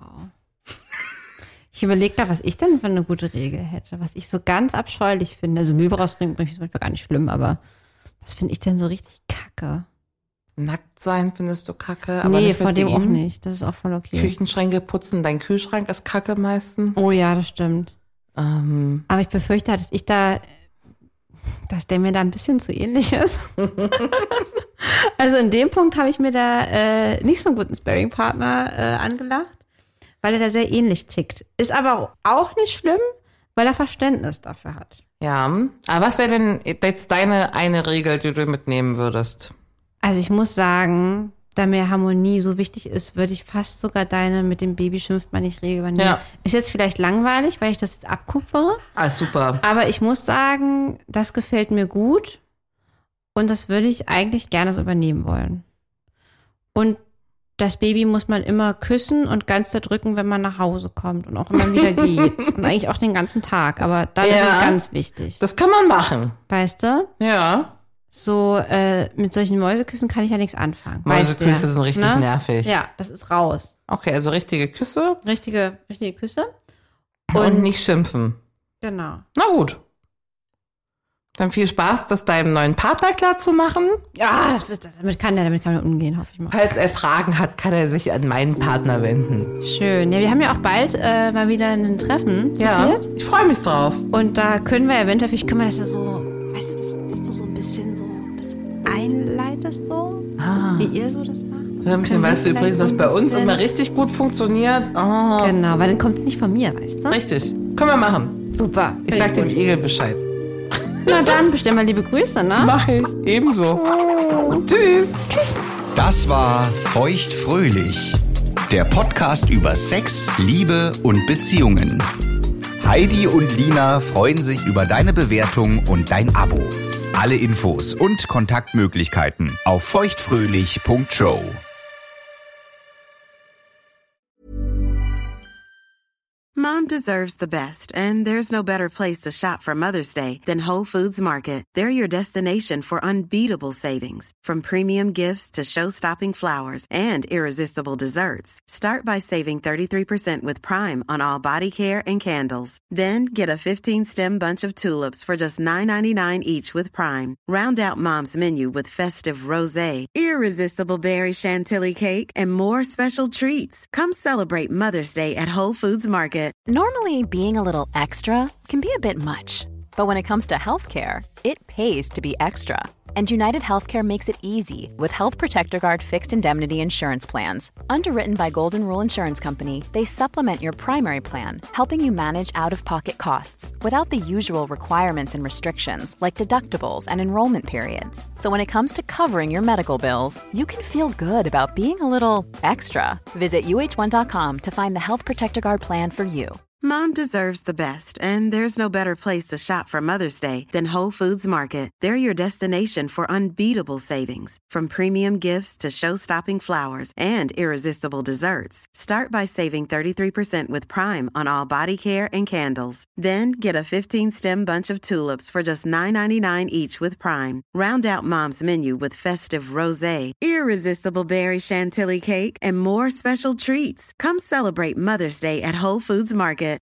Ich überlege da, was ich denn für eine gute Regel hätte, was ich so ganz abscheulich finde. Also Müll rausbringen finde ich zum Beispiel gar nicht schlimm, aber was finde ich denn so richtig kacke? Nackt sein findest du kacke, aber Nee, nicht vor mit dem ihm. auch nicht. Das ist auch voll okay. Küchenschränke putzen, dein Kühlschrank ist kacke meistens. Oh ja, das stimmt. Ähm, Aber ich befürchte, dass ich da, dass der mir da ein bisschen zu ähnlich ist. Also in dem Punkt habe ich mir da äh, nicht so einen guten Sparring-Partner äh, angelacht, weil er da sehr ähnlich tickt. Ist aber auch nicht schlimm, weil er Verständnis dafür hat. ja, aber was wäre denn jetzt deine eine Regel, die du mitnehmen würdest? Also ich muss sagen, da mir Harmonie so wichtig ist, würde ich fast sogar deine mit dem Baby schimpft man nicht Regel übernehmen. Ja. Ist jetzt vielleicht langweilig, weil ich das jetzt abkupfere. Ah, super. Aber ich muss sagen, das gefällt mir gut und das würde ich eigentlich gerne so übernehmen wollen. Und das Baby muss man immer küssen und ganz drücken, wenn man nach Hause kommt und auch immer wieder geht. Und eigentlich auch den ganzen Tag. Aber dann Ja. ist es ganz wichtig. Das kann man machen. Weißt du? Ja. So, äh, mit solchen Mäuseküssen kann ich ja nichts anfangen. Weißt Mäuseküsse du, sind richtig ne? nervig. Ja, das ist raus. Okay, also richtige Küsse Richtige, richtige Küsse. und nicht schimpfen. Genau. Na gut. Dann viel Spaß, das deinem neuen Partner klar zu machen. Ja, das, das, damit kann der, damit kann er umgehen, hoffe ich mal. Falls er Fragen hat, kann er sich an meinen Partner wenden. Schön. Ja, wir haben ja auch bald äh, mal wieder ein Treffen. zu Ja, viert. ich freue mich drauf. Und da können wir eventuell, vielleicht können wir das ja so, weißt du, dass, dass du so ein bisschen so ein bisschen einleitest so, Ah. wie ihr so das macht. Würmchen, weißt du vielleicht übrigens, so was ein bei uns bisschen- immer richtig gut funktioniert? Oh, Genau, weil dann kommt es nicht von mir, weißt du? richtig. Können wir machen. Super. Ich sag dem Igel Bescheid. Na dann, bestell mal liebe Grüße, ne? Mach ich. Ebenso. Tschüss. Das war Feuchtfröhlich, der Podcast über Sex, Liebe und Beziehungen. Heidi und Lina freuen sich über deine Bewertung und dein Abo. Alle Infos und Kontaktmöglichkeiten auf feuchtfröhlich punkt show. Mom deserves the best, and there's no better place to shop for Mother's Day than Whole Foods Market. They're your destination for unbeatable savings, from premium gifts to show-stopping flowers and irresistible desserts. Start by saving thirty-three percent with Prime on all body care and candles. Then get a fifteen-stem bunch of tulips for just nine ninety-nine each with Prime. Round out Mom's menu with festive rosé, irresistible berry chantilly cake, and more special treats. Come celebrate Mother's Day at Whole Foods Market. Normally, being a little extra can be a bit much, but when it comes to healthcare, it pays to be extra. And United Healthcare makes it easy with Health Protector Guard fixed indemnity insurance plans. Underwritten by Golden Rule Insurance Company, they supplement your primary plan, helping you manage out-of-pocket costs without the usual requirements and restrictions like deductibles and enrollment periods. So when it comes to covering your medical bills, you can feel good about being a little extra. Visit U H one dot com to find the Health Protector Guard plan for you. Mom deserves the best, and there's no better place to shop for Mother's Day than Whole Foods Market. They're your destination for unbeatable savings, from premium gifts to show-stopping flowers and irresistible desserts. Start by saving thirty-three percent with Prime on all body care and candles. Then get a fifteen-stem bunch of tulips for just nine ninety-nine each with Prime. Round out Mom's menu with festive rosé, irresistible berry chantilly cake, and more special treats. Come celebrate Mother's Day at Whole Foods Market.